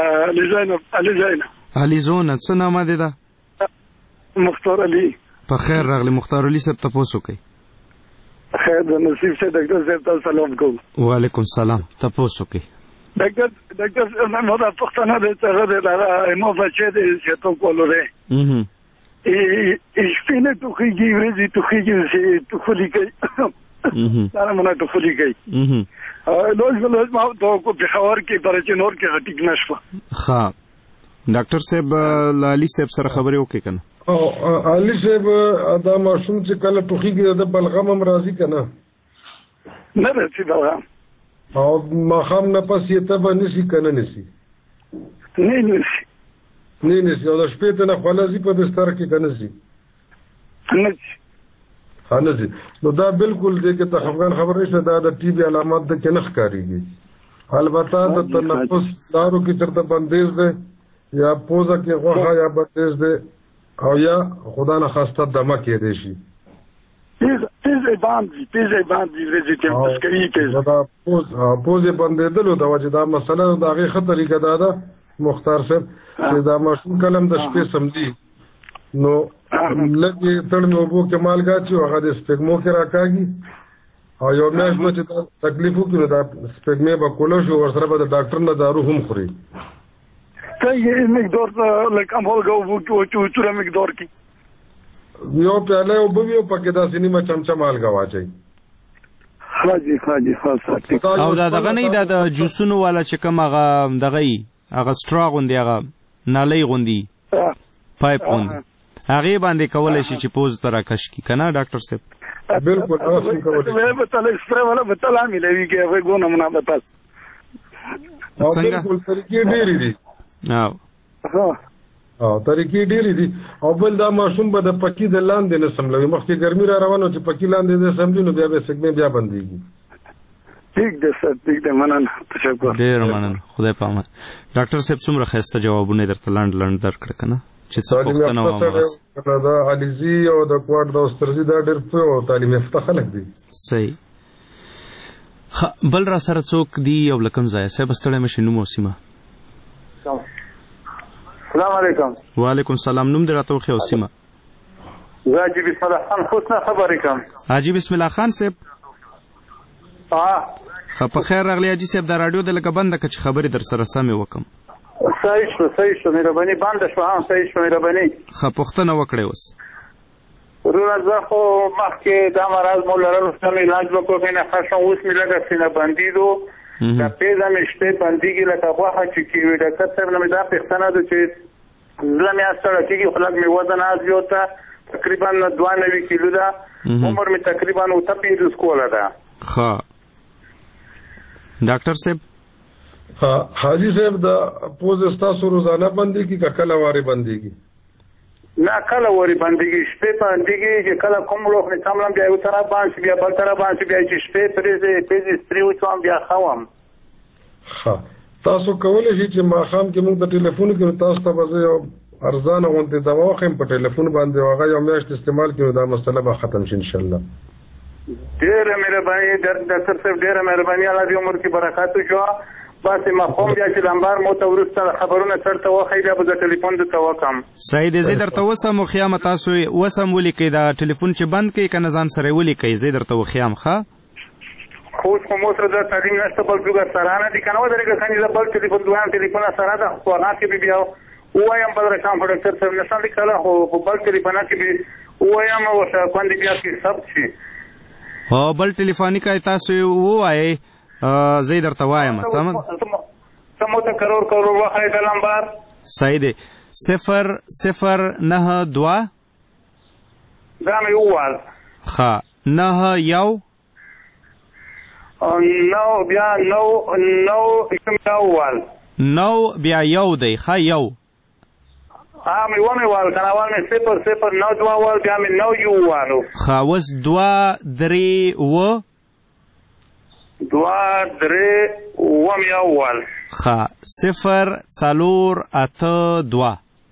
علیزونه څه نامه ده مختار علي په خیر راغلی مختار علي صاحب تاسو کوي خیر د نصیب شه ډاکټر صاحب تاسو سلام کوم وعلیکم السلام تاسو کوي ډاکټر ما دا پوښتنه ده چې دا مو بچی دی چې تو کولره شپینه توخیږي ورځي توخیږي چې توخلي کوي دا نه توخلي کوي لوز ما ته کو په خبر کې پر چې نور کې غټیک نشو ها ډاکټر صاحب علي صاحب سره خبرې وکړي کنه او علي صاحب دا ماشوم چې کله توخیږي د بلغم هم راځي کنه نه راځي دا او ما خام نه پس یې ته به نسی کنه نسی نه نسی او د شپې ته نه خلازي په بستر کې کنه سي نه نو دا بالکل دې کې ته خبر نشته دا د ټي بي علامات د کې نه ښکارېږي البته د تنفس دارو کې چرته بندیز ده یا پوزه کې غوښه یا بندیز ده او یا خدا نه خواسته دمه کې دی شي پیزه باندې ورځي بس کوي پیزه دا پوزه بندیدلو دا وجه دا مسله دا غي خطرې کده دا مختار صاحب چې دا ماشوم کلم د شپې سمدي نو لږ تړ مې وبو کې مالګا چې هغه د سپګمو کې راکاږي او یو میاشت نو چې تکلیف وکړي دا سپګمې به کوله شو ورسره به د ډاکټر نه دارو هم خوري ته مقدار لکه مالګا وبو کې چې تر مقدار کې یو پیاله وبو یو پکې دا سینما چمچا مالګا واچي حاجی او دا دغه نه دا جوسونو والا چې کوم هغه دغه هغه سټرا غوندي هغه نالۍ غوندي پایپ غوندي هغه باندې کولای شي چې پوز تر راکش کی کنه ډاکټر صاحب بالکل اوس کولای مې په تل سټرا والا په تل عاملوي کې هغه ګونه منا بتل څنګه بالکل طریقې ډېرې دي او طریقې ډېرې دي او بل دا ماشوم به د پکی د لاندې نه سملوي مخکې ګرمي را روانو چې پکی لاندې نه سملي نو بیا به سګمې بیا بنديږي ٹھیک ده سر ٹھیک ده مننه تشکر ډېر مننه خدای پامه ډاکټر صاحب څومره خسته جوابونه درته لاند درکړه کنه چې څه پوښتنه ومه دا عليزي او د کوټ د استرزي دا ډېر په تعلیم یافته خلک دي صحیح بل را سره څوک دی او لکم ځای صاحب ستړی مشه نوم او سیمه السلام علیکم وعلیکم السلام نوم دراته خو سیمه حاجی بسم الله خان خوشنا خبرې کوم حاجی بسم الله خان صاحب په خیر راغلی حاجی صاحب د رادیو د لګ بند کچ خبرې در سره سمې وکم صحیح شو مهرباني بند شو صحیح شو مهرباني پوښتنه وکړې اوس روزه خو مخکې دا مرز مولره سم علاج وکړو نه خاصه اوس مې لګا سینه بندیدو دا پیدا مې شته بنديږي لکه واخه چې کیوي دا کتر نه مې دا پښتنه ده چې زلمه سره کېږي خلک مې وزن از یو ته تقریبا 92 کیلو ده عمر مې تقریبا 35 کوله ده ها ډاکټر صاحب حاجی صاحب دا پوز تاسو روزانه بنديږي کله واره بنديږي نه کله واره بنديږي شپه بنديږي چې کله کوم لوخ نه سملم بیا یو طرف باندې بیا بل طرف باندې بیا چې شپه پرې ستریو څوم بیا خوام ها تاسو کولای شئ چې ما خام کې موږ د ټلیفون کې تاسو ته به یو ارزانه غونډه دا واخیم په ټلیفون باندې هغه یو میاشت استعمال کړو دا مسله به ختم شي ان شاء الله ډېر مهرباني ډاکټر صاحب ډېر مهرباني الله دې عمر کې برکات وکړي بس مفهوم بیا چې لمبار مو ته ورسته خبرونه چرته وخی بیا به زه ټلیفون درته وکړم. صحیح دی، زه درته وسم وخیام، تاسو وسم ولیکئ دا ټلیفون چې بند کړئ که نه ځان سره یې ولیکئ، زه درته وخیام. ښه خو اوس خو مو سره د تعلیم نشته بل څوک سره نه دي که نه ودرېږه ښه زه بل ټلیفون دویم ټلیفونه سره ده خو هغه کې به بیا ووایم بل رقم په ډاکټر صاحب نشم لیکلی خو په بل ټلیفونه کې به ووایم ورته خوندې بیا کې ثبت شي. بل ټلیفوني که تاسو یې ووایئ زه یې درته وایم. سمه ته مو ته کرور وخی د لمبار. صحیح دی. 0092 دا مې ووال. ښه 91 نو بیا نو کوم دا ووال. نو بیا یو دی. ښه یو مې ومې وال که نه وال مې 0092 وال بیا مې نو یو والو. ښه اوس 232 مې یو وال. ښه 0482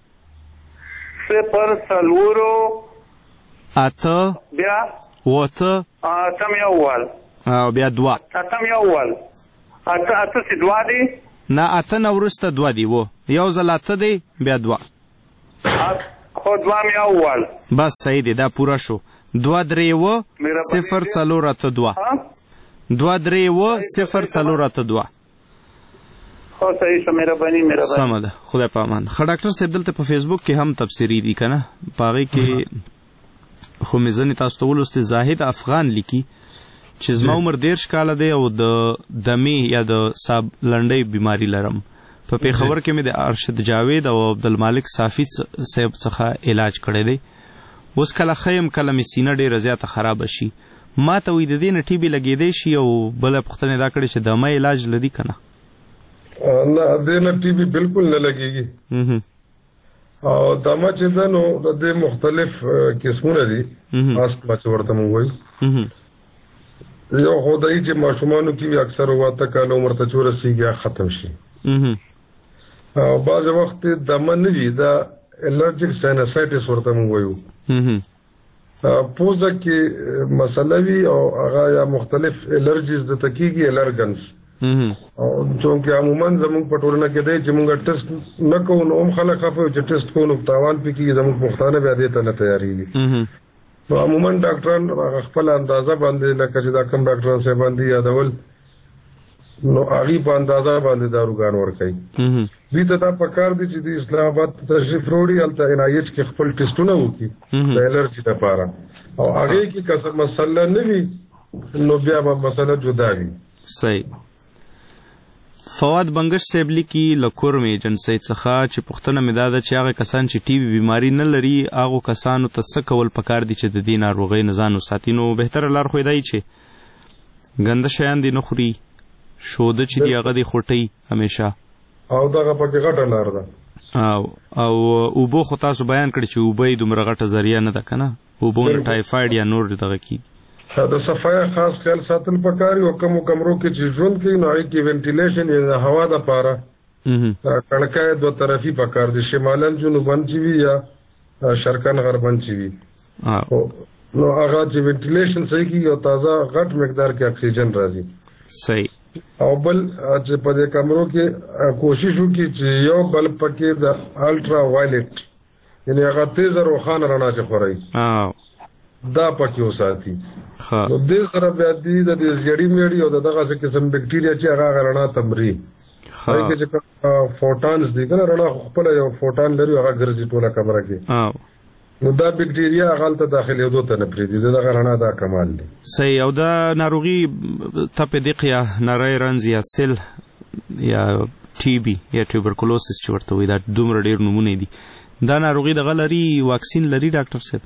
0 بیا وته اتم یو وال او بیا 2 اتم یو وال اته سي 2 دی نه اته نه ورسته 2 دی وو یو ځل اته دی بیا 2 خو 2 مې یو وال. بس صحیح دی دا پورا شو. 232 0482 232 0482 خو صحیح شو. مهرباني سمه ده. خدای په امان. ښه ډاکټر صاحب دلته په فیسبوک کې هم تبصرې دي که نه په هغې کې خو مې ځنې تاسو ته ولوستې زاهد افغان لیکي چې زما عمر 13 کاله دی او د دمې یا د ساب لنډۍ بیماری لرم. په پېښور کې مې د ارشد جاوید او عبدالمالک صافي صاحب څخه علاج کړی دی. اوس کله ښه یم کله مې سینه ډېره زیاته خرابه شي. ما ته وایي د دې نه ټي بي لګېدی شي او بله پوښتنه دا کړې چې دمه علاج لري که نه؟ نه دې نه ټي بي بالکل نه لګېږي. او دمه چې ده نو د دې مختلف قسمونه دي. آسما چې ورته موږ وایو یو خو دی چې ماشومانو کې وي اکثر 7 کاله عمر ته چې ورسېږي ختم شي. او بعضې وخت دمه نه وي دا الرجیک ساینسایټس ورته موږ وایو. پوزه کې مسله وي او هغه یا مختلف الرجیز دته کېږي الرګنز. او چونکې عموما زموږ په ټولنه کې دی چې موږ ټیسټ نه کوو نو هم خلک خفه وي چې ټیسټ کوو نو تاوان پې کېږي زموږ پښتانه بیا دې ته نه تیارېږي. نو عموما ډاکټران خپل اندازه باندې لکه چې دا کوم ډاکټران صاحبان دي یادول نو هغې په اندازه باندې داروګان ورکوي. دوی ته دا پکار دي چې د اسلام آباد تشریف راوړي هلته NIH کې خپل ټیسټونه وکړي د الرجي لپاره او هغې کې که څه مسله نه وي نو بیا به مسله جدا وي. صحیح. فواد بنگش صاحب لیکي له کورم ایجنسۍ څخه چې پوښتنه مې دا ده چې هغه کسان چې ټي بي بیماري نه لري هغو کسانو ته څه کول پکار دي چې د دې ناروغۍ نه ځان وساتي؟ نو بهتره لار خو یې دی چې ګنده شیان دې نه خوري، شوده چې دي هغه دې خوټوي همیشه او دغه پکې غټه لار ده. او اوبو خو تاسو بیان کړي چې اوبه یې دومره غټه ذریعه نه ده که نه؟ اوبو نه ټایفاید یا نور دغه کېږي. د صفایه خاص خیال ساتل پکار او کمو کمرو کې چې ژوند کوي نو هغې کې وینټیلیشن یا د هوا دپاره کړکۍ 2 طرفي پکار دي، شمالن جنوبن چې وي یا شرقن غربن چې وي نو هغه چې وینټیلیشن صحیح کېږي او تازه غټ مقدار کې اکسیجن راځي. صحیح. او بل چې په دې کمرو کې کوشش وکړي چې یو بلب پکې د الټرا وایلټ یعنې هغه تیزه روښانه رڼا چې خورئ دا پکې وساتي. نو دې سره بیا دي د دې زیړي میړي او دغسې قسم بکټیریا چې هغه رڼا ته مري. هغې کې چې فوټانز دي که نه رڼا خپله یو فوټان لري هغه ګرځي ټوله کمره کې نو دا بکټیریا هغه هلته داخلېدو ته نه پرېږدي د دغه رڼا دا کمال دی. صحیح. او دا ناروغي تپدق یا نری رنځ یا سل یا ټي بي یا ټیوبرکلوسس چې ورته وایي دا دومره ډېر نومونه دي. دا ناروغي دغه لري واکسین لري ډاکټر صاحب؟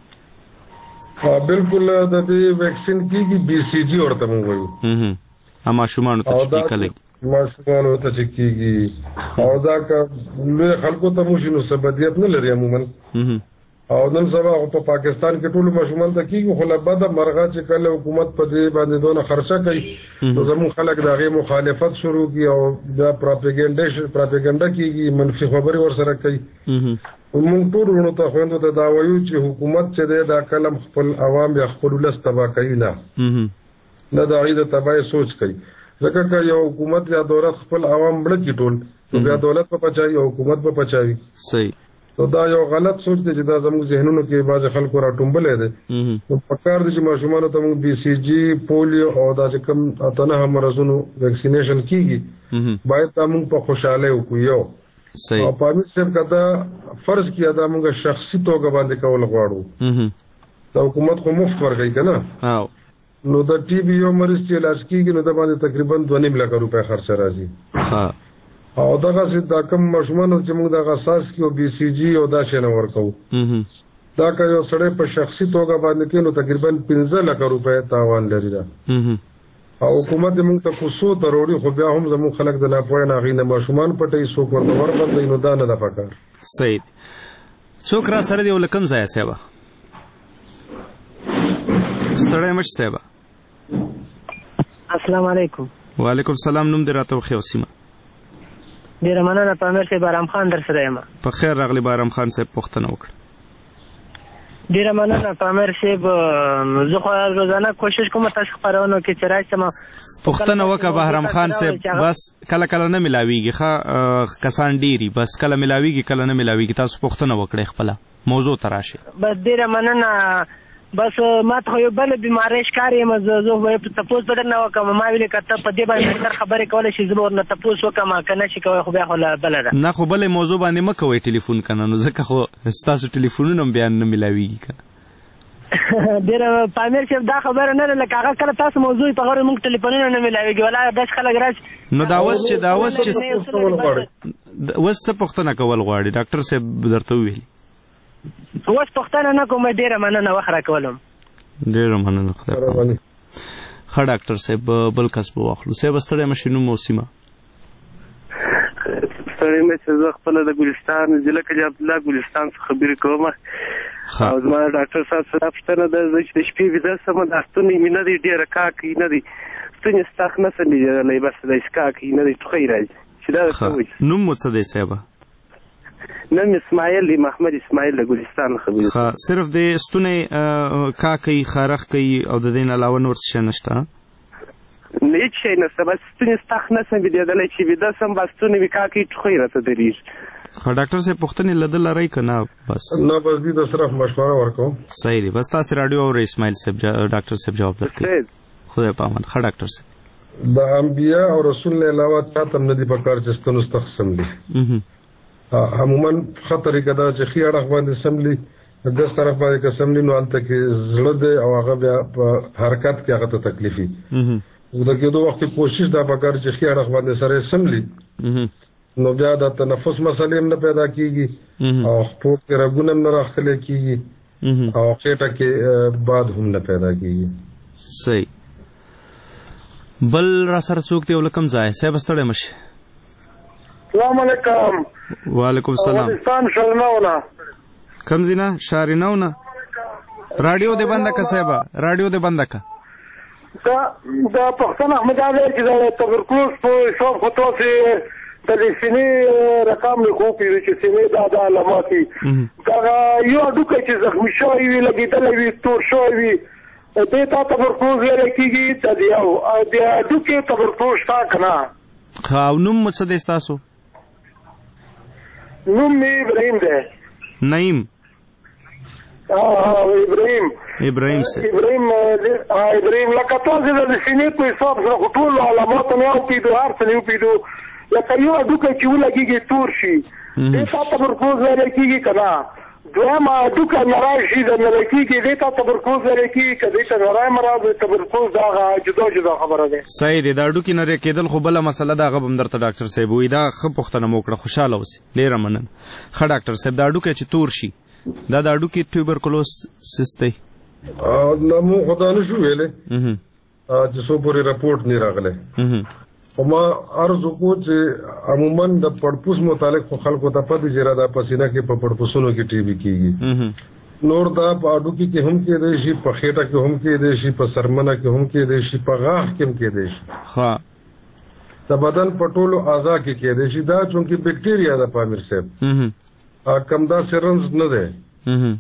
بالکل د دې ویکسین کېږي BCG ورته موږ وایو. ماشومانو ته چې کېږي ماشومانو ته چې کېږي او دا که لوی خلکو ته موشي نو سبدیت نه لري عموما. او نن سبا په پاکستان کې ټولو ماشومان ته کېږي خو له بده مرغه چې کله حکومت په دې باندې دونه خرچه کوي نو زموږ خلک د هغې مخالفت شروع کړي او دا پراپیګنډه کېږي منفي خبرې ورسره کوي. موږ ټول وروڼو ته خویندو ته دا وایو چې حکومت چې دی دا کلم خپل عوام یا خپل ولس تباه کوي نه د هغې د تباهۍ سوچ کوي. ځکه که یو حکومت یا دولت خپل عوام مړه کړي ټول نو بیا دولت په پچاوي او حکومت په پچاوي. صحیح. نو دا یو غلط سوچ دی چې دا زموږ ذهنونو کې بعض خلکو راټومبلې دی. نو پکار دی چې ماشومانو ته موږ BCG پولیو او دا چې کوم اتنه مرزونو ویکسینیشن کیږي باید دا موږ په خوشاله وکړو. یو او په امیر صاحب کدا فرض کیا دا موږ شخصي توګه باندې کول غواړو. دا حکومت خو مفت ورکوي کنه. نو د TB یو مریض چې علاج کیږي نو دا باندې تقریبا 2.5 لک روپے خرچ راځي. او دغه چې دا کوم ماشومان چې موږ دغه اساس کې او BCG او دا شنه ورکو دا که یو سړی په شخصي توګه باندې کې نو تقریبا 15 لک روپے تاوان لري دا. او حکومت موږ ته کوسو ضروري خو بیا هم زموږ خلک د ناپوهه ناغینه ماشومان پټي سو ورته وربندي نو دا نه ده پکار. صحیح. څوک را سره دی ولکم ځای سیبا ستړی مش سیبا. السلام علیکم. وعلیکم السلام. نوم دې راته وخی اوسیما. ډیره مننه پامیر صاحب. بارام خان در سره یم. په خیر راغلی بارام خان صاحب. پوښتنه وکړه. ډیره مننه پامیر صاحب. زه خو روزانه کوشش کوم تاسو خبرونه کې چې راشم. پوښتنه وکړه بارام خان صاحب. بس کله کله نه ملاویږي ښه کسان ډیری بس کله ملاویږي کله نه ملاویږي. تاسو پوښتنه وکړئ خپل موضوع تراشه. بس ډیره مننه. بس ما ته یو بل بیماری ښکار یم. زه په تپوس بدل نه وکم. ما ویل کته په دې باندې ډاکټر خبرې کولای شي زه ورنه تپوس وکم کنه شي کوي خو بیا خو بل ده نه. خو بل موضوع باندې مکوي ټلیفون کنه نو ځکه خو تاسو ټلیفونونه بیان نه ملاویږي کنه. ډېر پامیر صاحب دا خبره نه لکه هغه کله تاسو موضوع په غوړ موږ ټلیفونونه نه ملاویږي ولا داس خلک راځي. نو دا وس چې وس څه پوښتنه کول غواړي ډاکټر صاحب درته ویل. اوس پوښتنه نه کوم. ډیره مننه وخت راکولم. ډیره مننه. ښه ډاکټر صاحب بل کس به واخلو. صاحب ستړی مشې نوم اوسیما. ستړی مې چې زه خپله د ګلستان ضلع کې د عبدالله ګلستان څخه خبرې کوم. او زما ډاکټر صاحب سره پوښتنه ده زه چې د شپې ویده شم دا ستونی مې نه دی ډېره کاکي نه دی ستونی ستاخ نه سندېدلی بس داسې کاکي نه دی ټوخی راځي چې دا څه وایي. نوم مو څه دی صاحبه؟ نم اسماعیل محمد اسماعیل د ګلستان خبرې. ښه صرف د ستونی کاکي خارخ کوي او د دې نه علاوه نور څه نشته؟ هیڅ شی نشته بس ستونی ستاخ نه سندېدلی چې ویده شم بس ستونی مې کاکي ټوخی راته درېږي. ښه ډاکټر صاحب پوښتنې له ده لرئ که نه؟ بس نه بس دې د صرف مشوره ورکوم. صحیح دی. بس تاسې راډیو اورئ اسماعیل صاحب ډاکټر صاحب جواب درکوي. خدای په امان. ښه ډاکټر صاحب د انبیا او رسول نه علاوه چاته هم نه دي پکار چې ستونو ستاخ سملي. عموما ښه طریقه ده چې ښي اړخ باندې سملي دس طرف باندې که سملي نو هلته کې زړه دی او هغه بیا په حرکت کې هغه ته تکلیف وي. د کېدو وخت کوشش دا پکار چې ښي اړخ باندې سره سملي نو بیا د تنفس مسلې هم نه پیدا کېږي او خپو کې رګونه هم نه راښکلی کېږي او خېټه کې باد هم نه پیدا کېږي. صحیح. بل را سره څوک دی ولکم ځای صاحب ستړی مشي. السلام علیکم. وعلیکم السلام. افغانستان شرناونه کم زینا شاریناونه رادیو دې بنده کا صاحب رادیو دې بنده کا. دا پښتون احمد علي چې د تبرکلوز په حساب خو تاسو د سینې رقم لیکو چې سینې د علاماتي دا یو ډوکه چې زخمی شوی وي لګېدلی وي تور شوی وي دې ته تبرکلوز ویل کېږي. د ډوکې تبرکلوز شته که نه؟ ښه او نوم مو څه دی ستاسو؟ نوم مې ابراهیم دی. نعیم ابراهیم صاحب. ابراهیم لکه تاسو د سینې په حساب سره خو ټول علامات نه وپېدو هر څه نه وپېدو لکه یو هډوکی چې ولګېږي تور شي دې ته تبرکلوز ویلی کېږي که نه؟ دویمه هډوکی نری شي د نری کېږي دې ته تبرکلوز ویلی کېږي که دې ته نری مراد تبرکلوز دا هغه جدا خبره دی. صحیح دی. دا هډوکي نری کېدل خو بله مسله ده هغه به هم درته ډاکټر صاحب وایي. دا ښه پوښتنه مو وکړه خوشحاله اوسئ. ډېره مننه. ښه ډاکټر صاحب دا هډوکی چې تور شي دا د هډوکي ټیوبرکلوسس دی؟ نه مو خو دا نه شو ویلی چې څو پورې رپورټ نه راغلی. خو ما عرض وکړو چې عموما د پړپوس متعلق خو خلکو ته پته چې دا پسینه کې په پړپوسونو کې TB کېږي. نور دا په هډوکي کې هم کېدی شي په خېټه کې هم کېدی شي په سرمنه کې هم کېدی شي په غاښ کې هم کېدی شي د بدن په ټولو اعضا کې کېدی شي. دا چونکې بکټیریا ده پامیر صاحب کم دا سرنز نه دی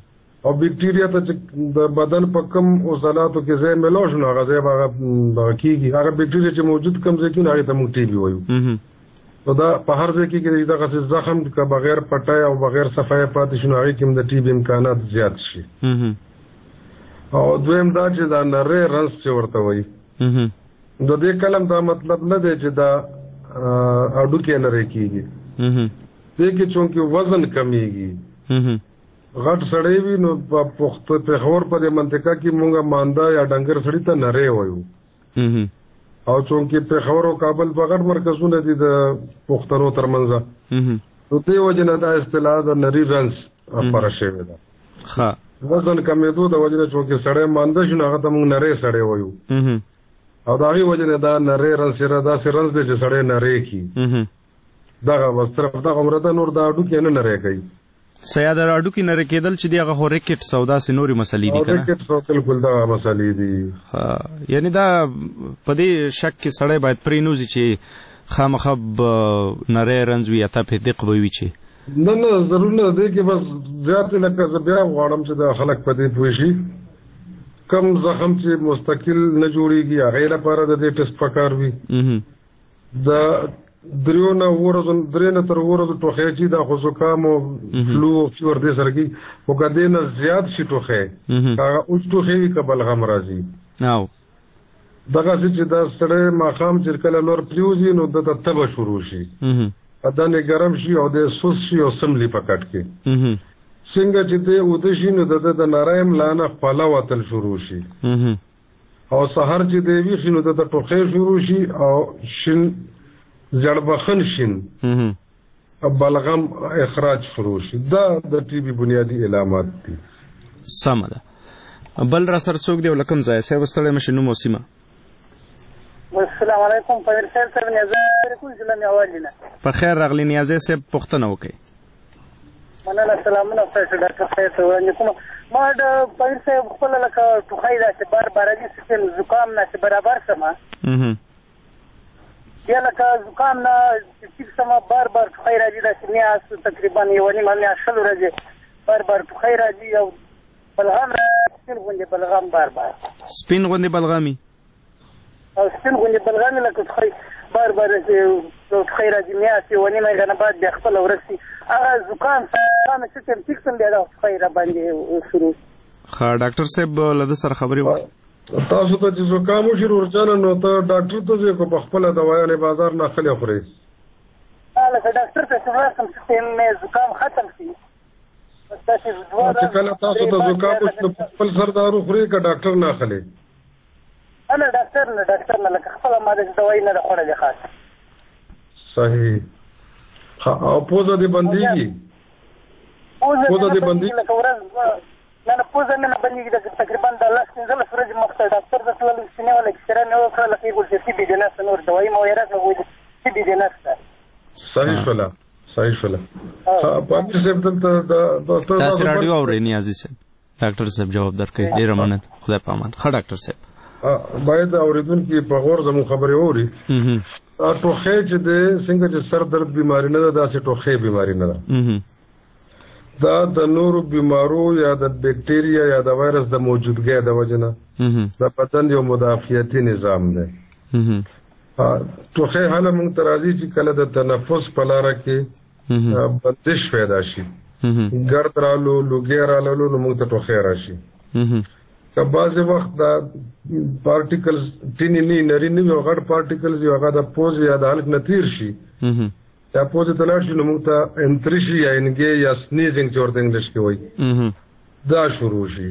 او بیکټیریا ته د بدن په کم عضلاتو کې ځای ملو شو نو هغه ځای هغه کیږي هغه بیکټیریا چې موجود کم ځای کې هغه ته موږ ټي بي وایو نو دا په هر ځای کې دغه زخم که بغیر پټای او بغیر صفای پاتې شي نو هغه کې د ټي بي امکانات زیات شي او دویم دا چې دا نری رنس چې ورته وایي د دې کلم دا مطلب نه دی چې دا اډوکې نری کیږي دې کې چونکې وزن کمیږي غټ سړی وي نو په پېښور په دې منطقه کې مونږه مانده یا ډنګر سړي ته نری وایو او چونکې پېښور او کابل په غټ مرکزونه دي د پښتنو ترمنځ نو دې وجه نه دا اصطلاح د نری رنس خپره شوې ده وزن کمېدو د وجه نه چونکې سړی مانده شي نو هغه ته مونږ نری سړی وایو او د هغې وجه نه دا نری رنس داسې رنس دی چې سړی نری کي دغه صرف دغه عمره ده نور دا اډوکې نه نری کوي سیاده اډوکې نری کېدل چې دی هغه خو ریکټس او داسې نورې مسلې دي که نه ریکټس او بالکل دغه مسلې دي یعنې دا په دې شک کې سړی باید پرېنوځي چې خامخا نری رنځ وي یا تپېدق به وي چې نه ضرور نه دی کې بس زیات لکه زه بیا غواړم چې د خلک په دې پوه شي کم زخم چې مستقل نه جوړېږي هغې لپاره د دې ټسټ پکار وي د درې نه تر اووه ورځو ټوخی چې دا خو زکام او فلو او فیور دې سره کېږي خو که دې نه زیات شي ټوخی هغه اوچ ټوخی وي که بلغم راځي دغسې چې دا سړی ماښام چې کله لور پرېوځي نو دته تبه شروع شي بدن یې ګرم شي او د سوس شي او سملي په کټ کې څنګه چې دی اوده شي نو د نری ملا نه خوله وتل شروع شي او سهار چې دی ویښ شي نو دته ټوخی شروع شي او شین زړبخن شین بلغم اخراج شروع شي دا د ټي بي بنیادي علامات دي سمه ده بل را سره څوک دی او له کوم ځایه صاحب ستړی مه شي نوم او سیمه السلام علیکم فقیر صاحب نیازی کوم ضلع میوالي نه په خیر راغلی نیازی صاحب پوښتنه وکړئ مننه سلامونه تاسو ډاکټر صاحب ته وړاندې کوم ما د فقیر صاحب خپله لکه ټوخی داسې بار بار راځي سیستم زکام نه چې برابر شمه یا لکه زکام نه چې ټیک سمه بار بار ټوخی راځي داسې میاشت تقریبا یوه نیمه میاشت شل ورځې بار بار ټوخی راځي او بلغم سپین غوندې بلغم بار بار سپین غوندې بلغمي او سپین غوندې بلغمي لکه ټوخی بار بار ټوخی راځي میاشت یوه نیمه یې نه بعد بیا خپله ورځ شي هغه زکام سیستم ټیک سم بیا دغه ټوخی را باندې شروع ښه ډاکټر صاحب له ده سره خبرې وکړئ تاسو ته چې زکام وشي ورجانه نو ته ډاکټر ته ځئ که په خپله دوایانې بازار نه اخلې خورئ لکه ډاکټر ته چې ورسم چې زکام ختم شي چې کله تاسو ته زکام وشي نو په خپل سر دارو خورئ که ډاکټر نه اخلئ نه ډاکټر نه لکه خپله ما د دوايي نه ده خوړلې خاص صحیح او پوزه دې بندېږي پوزه دې بندېږي لکه ورځ نه پوزه مې نه بندېږي تقریبا د 15 ورځې مخکې ډاکټر ته تللم سینې ولا اکسره مې وکړه لکه یې ویل چې ټي بي دې نشته نور دوايي مې ویې راکړه ټي بي دې نشته صحیح شوله پاکر صاحب دلته تاسو راډیو اورئ نیازي صاحب ډاکټر صاحب جواب درکوي ډېره مننه خدای په امان ښه ډاکټر صاحب باید اورېدونکي په غور زموږ خبرې واوري ټوخی چې دی څنګه چې سر درد بیماري نه ده داسې ټوخی بیماري نه ده دا د نورو بیمارو یا د بیکټیریا یا د وایرس د موجودګۍ د وجه نه د بدن یو مدافعتي نظام دی ټوخی هله موږ ته راځي چې کله د تنفس په لاره کې بندش پیدا شي ګرد رالو لوګی رالو نو موږ ته ټوخی راشي که بعضې وخت دا پارټیکلز ټینې نه نري نه وي او غټ پارټیکلز یو هغه د پوز یا د حلق نه تیر شي یا پوزې ته لاړ شي نو موږ ته انتریشي یا انګې یا سنیزنګ چې ورته انګلیش کې وایي دا شروع شي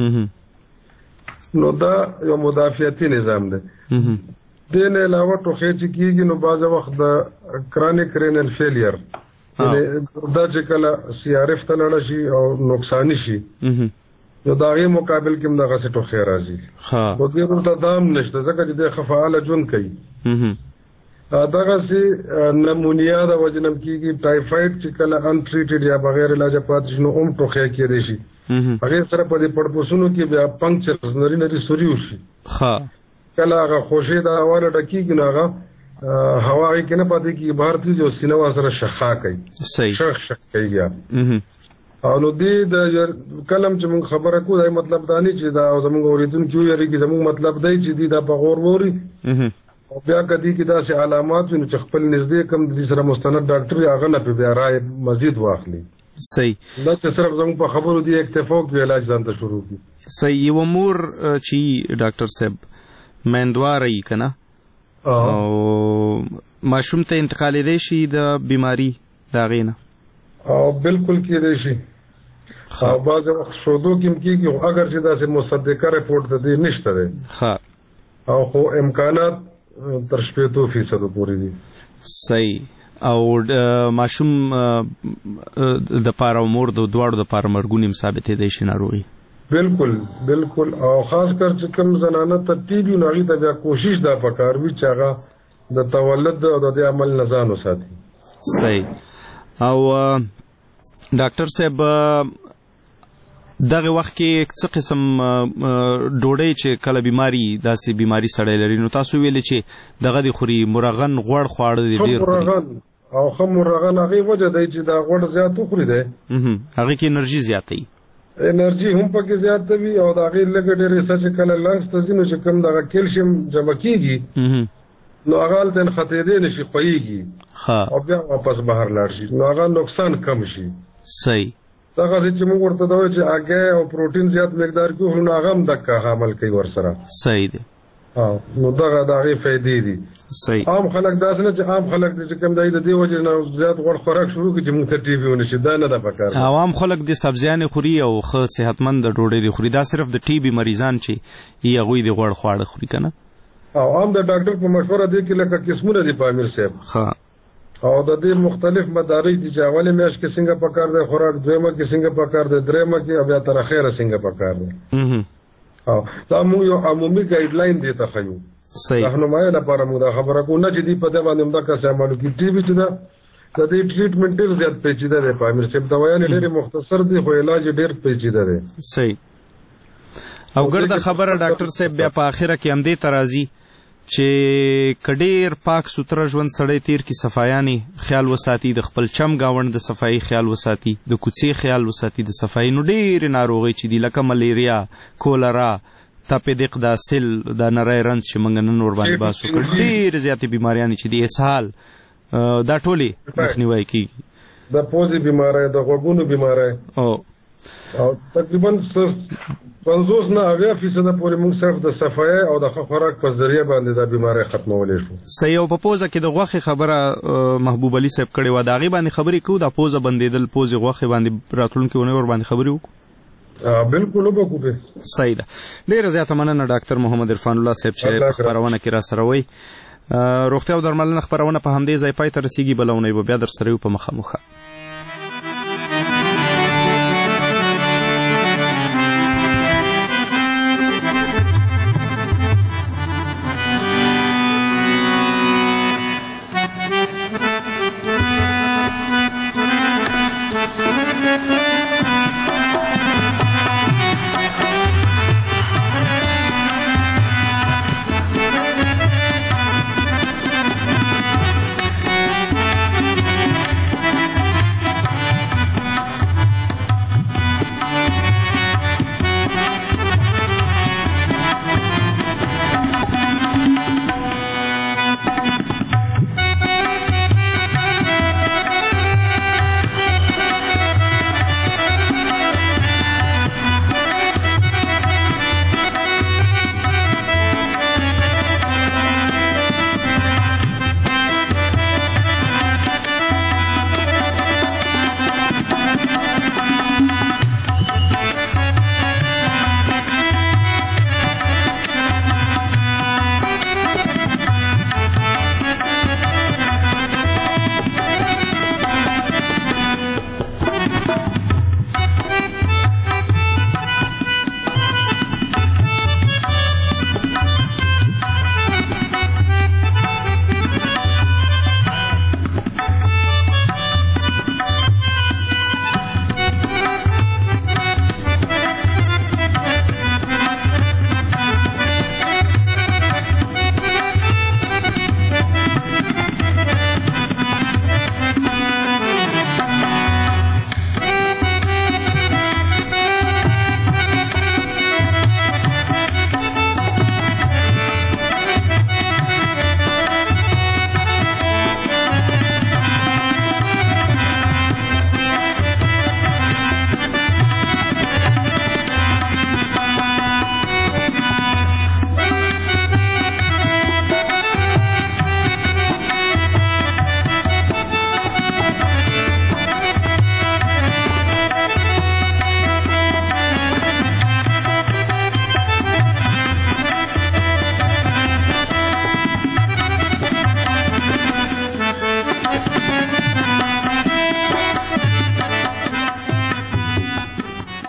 نو دا یو مدافعتي نظام دی دې نه علاوه ټوخی چې کېږي نو بعضې وخت د کرانیک رینل فیلیر دا چې کله سی آر اف ته لاړه شي او نقصاني شي نو د هغې مقابل کې هم دغسې ټوخی راځي خو دې ورته دا هم نشته ځکه چې دی ښه فعاله ژوند کوي دغسې نمونیا د وجې نه کېږي ټایفاید چې کله انټریټډ یا بغیر علاجه پاتې شي نو هم ټوخی کېدی شي هغې سره په دې پړپوسونو کې بیا پنکچرز نري نري سوري وشي کله هغه خوشې د هوا نه ډکېږي نو هغه هوا هغې کې نه پاتې کېږي بهر تېږي او سینه ورسره شخا کوي شخ کوي بیا او نو دې د کلم چې موږ خبره کوو دا مطلب دا نه چې دا زموږ اوریدونکو یریږي زموږ مطلب دی چې دې دا په غور ووري او بیا کدی کې داسې علامات وي چې خپل نږدې کم د سره مستند ډاکټر هغه نه په بیا رائے مزید واخلي. صحیح. دا چې صرف زموږ په خبرو دی اکتفا کوي علاج ځان ته شروع کی. صحیح. یو مور چې ډاکټر صاحب مندواره یې کنه او ماشوم ته انتقال دی شي د بیماری دا غینه او بالکل کېدای شي او بعض وخت شودو کې کېږي اگر چې داسې مصدقه رپورټ د دې نشته دی ښه او خو امکانات تر 80% پورې دي. صحیح. او ماشوم د پاره مور د دواړو د پاره مرګونیم ثابتې دی شي ناروغي. بالکل بالکل او خاص کر چې کوم زنانه ته ټي بي ناغي ته بیا کوشش دا پکار وي چې هغه د تولد او د عمل نه ځان وساتي. صحیح. او ډاکټر صاحب دغه وخت کې څه قسم ډوډۍ چې کله بیماری داسې بیماری سړی لري نو تاسو ویل چې دغه د خوري مرغن غوړ خواړه دي ډیر خوري او مرغن هغه وجه دی چې دا غوړ زیات خوري دی هغه کې انرژي زیاتې انرژي هم پکې زیات وي او دا غیر لګ ډېر چې کله لنګس ته ځینو چې کوم دغه کیلشیم جمع کیږي نو هغه تل خطرې نشي پېږي او بیا واپس بهر لاړ شي نو هغه نقصان کم شي. صحیح. دغه چې موږ ورته دا چې هغه او پروتین زیات مقدار کې نو هغه هم دغه عمل کوي ورسره. صحیح دی. نو دغه دغه فائدې دي. صحیح. عام خلک داسې نه چې عام خلک چې کوم د دې وجه نه زیات غوړ خوراک شروع کړي چې موږ ته ټي بي ونشي دا نه ده پکار. عوام خلک د سبزیانې خوري او ښه صحتمند ډوډۍ دي خوري دا صرف د ټي بي مریضان چې یې هغوی د غوړ خواړه خوري کنه او عام د ډاکټر په مشوره دی کې لکه قسمونه دي په امیر صاحب. ښه. او د دې مختلف مدارج دي چې اولې میاشت کې څنګه پکار دی خوراک دویمه کې څنګه پکار دی درېمه کې بیا تر اخره څنګه پکار دی. او دا موږ یو عمومي ګایډ لاین دی ته خو. صحیح. راهنمایي لپاره موږ دا خبره کوو نه چې دی په دې باندې موږ کا عمل کوي ټي بي چې دا د دې ټریټمنټ ډېر زیات پیچیده دی په امیر صاحب دوايان ډېر مختصر دي خو علاج ډېر پیچیده دی. صحیح. او ګرده خبره ډاکټر صاحب بیا په اخره کې هم دې ترازی چې کډیر پاک سوتره ژوند سړی تیر کی صفایانی خیال وساتي د خپل چم گاوند د صفای خیال وساتي د کوڅې خیال وساتي د صفای نو ډیر ناروغي چې دی لکه ملیریا کولرا تپیدق دا سل دا نری رنز چې موږ نن ور باندې باسو ډیر زیاتې بیماریاں چې دی اسهال دا ټولي مخنیوي کیږي د پوزي بیماری د غوګونو بیماری او تقریبا 50 نه 80% پورې موږ صرف د صفای او د خوراک په ذریعہ باندې دا بیماری ختمولې شو. صحیح. او په پوزه کې د غوخي خبره محبوب علي صاحب کړي و داغي باندې خبرې کوو د پوزه بندیدل پوزي غوخي باندې راتلونکي ونه ور باندې خبرې وکړو. بالکل وکړو. صحیح ده. ډیره زیاته مننه ډاکټر محمد عرفان الله صاحب چې خبرونه کې را سره وای. روغتیا او درملنه خبرونه په همدې ځای پای ته رسیدي بلونه به بیا در سره په مخه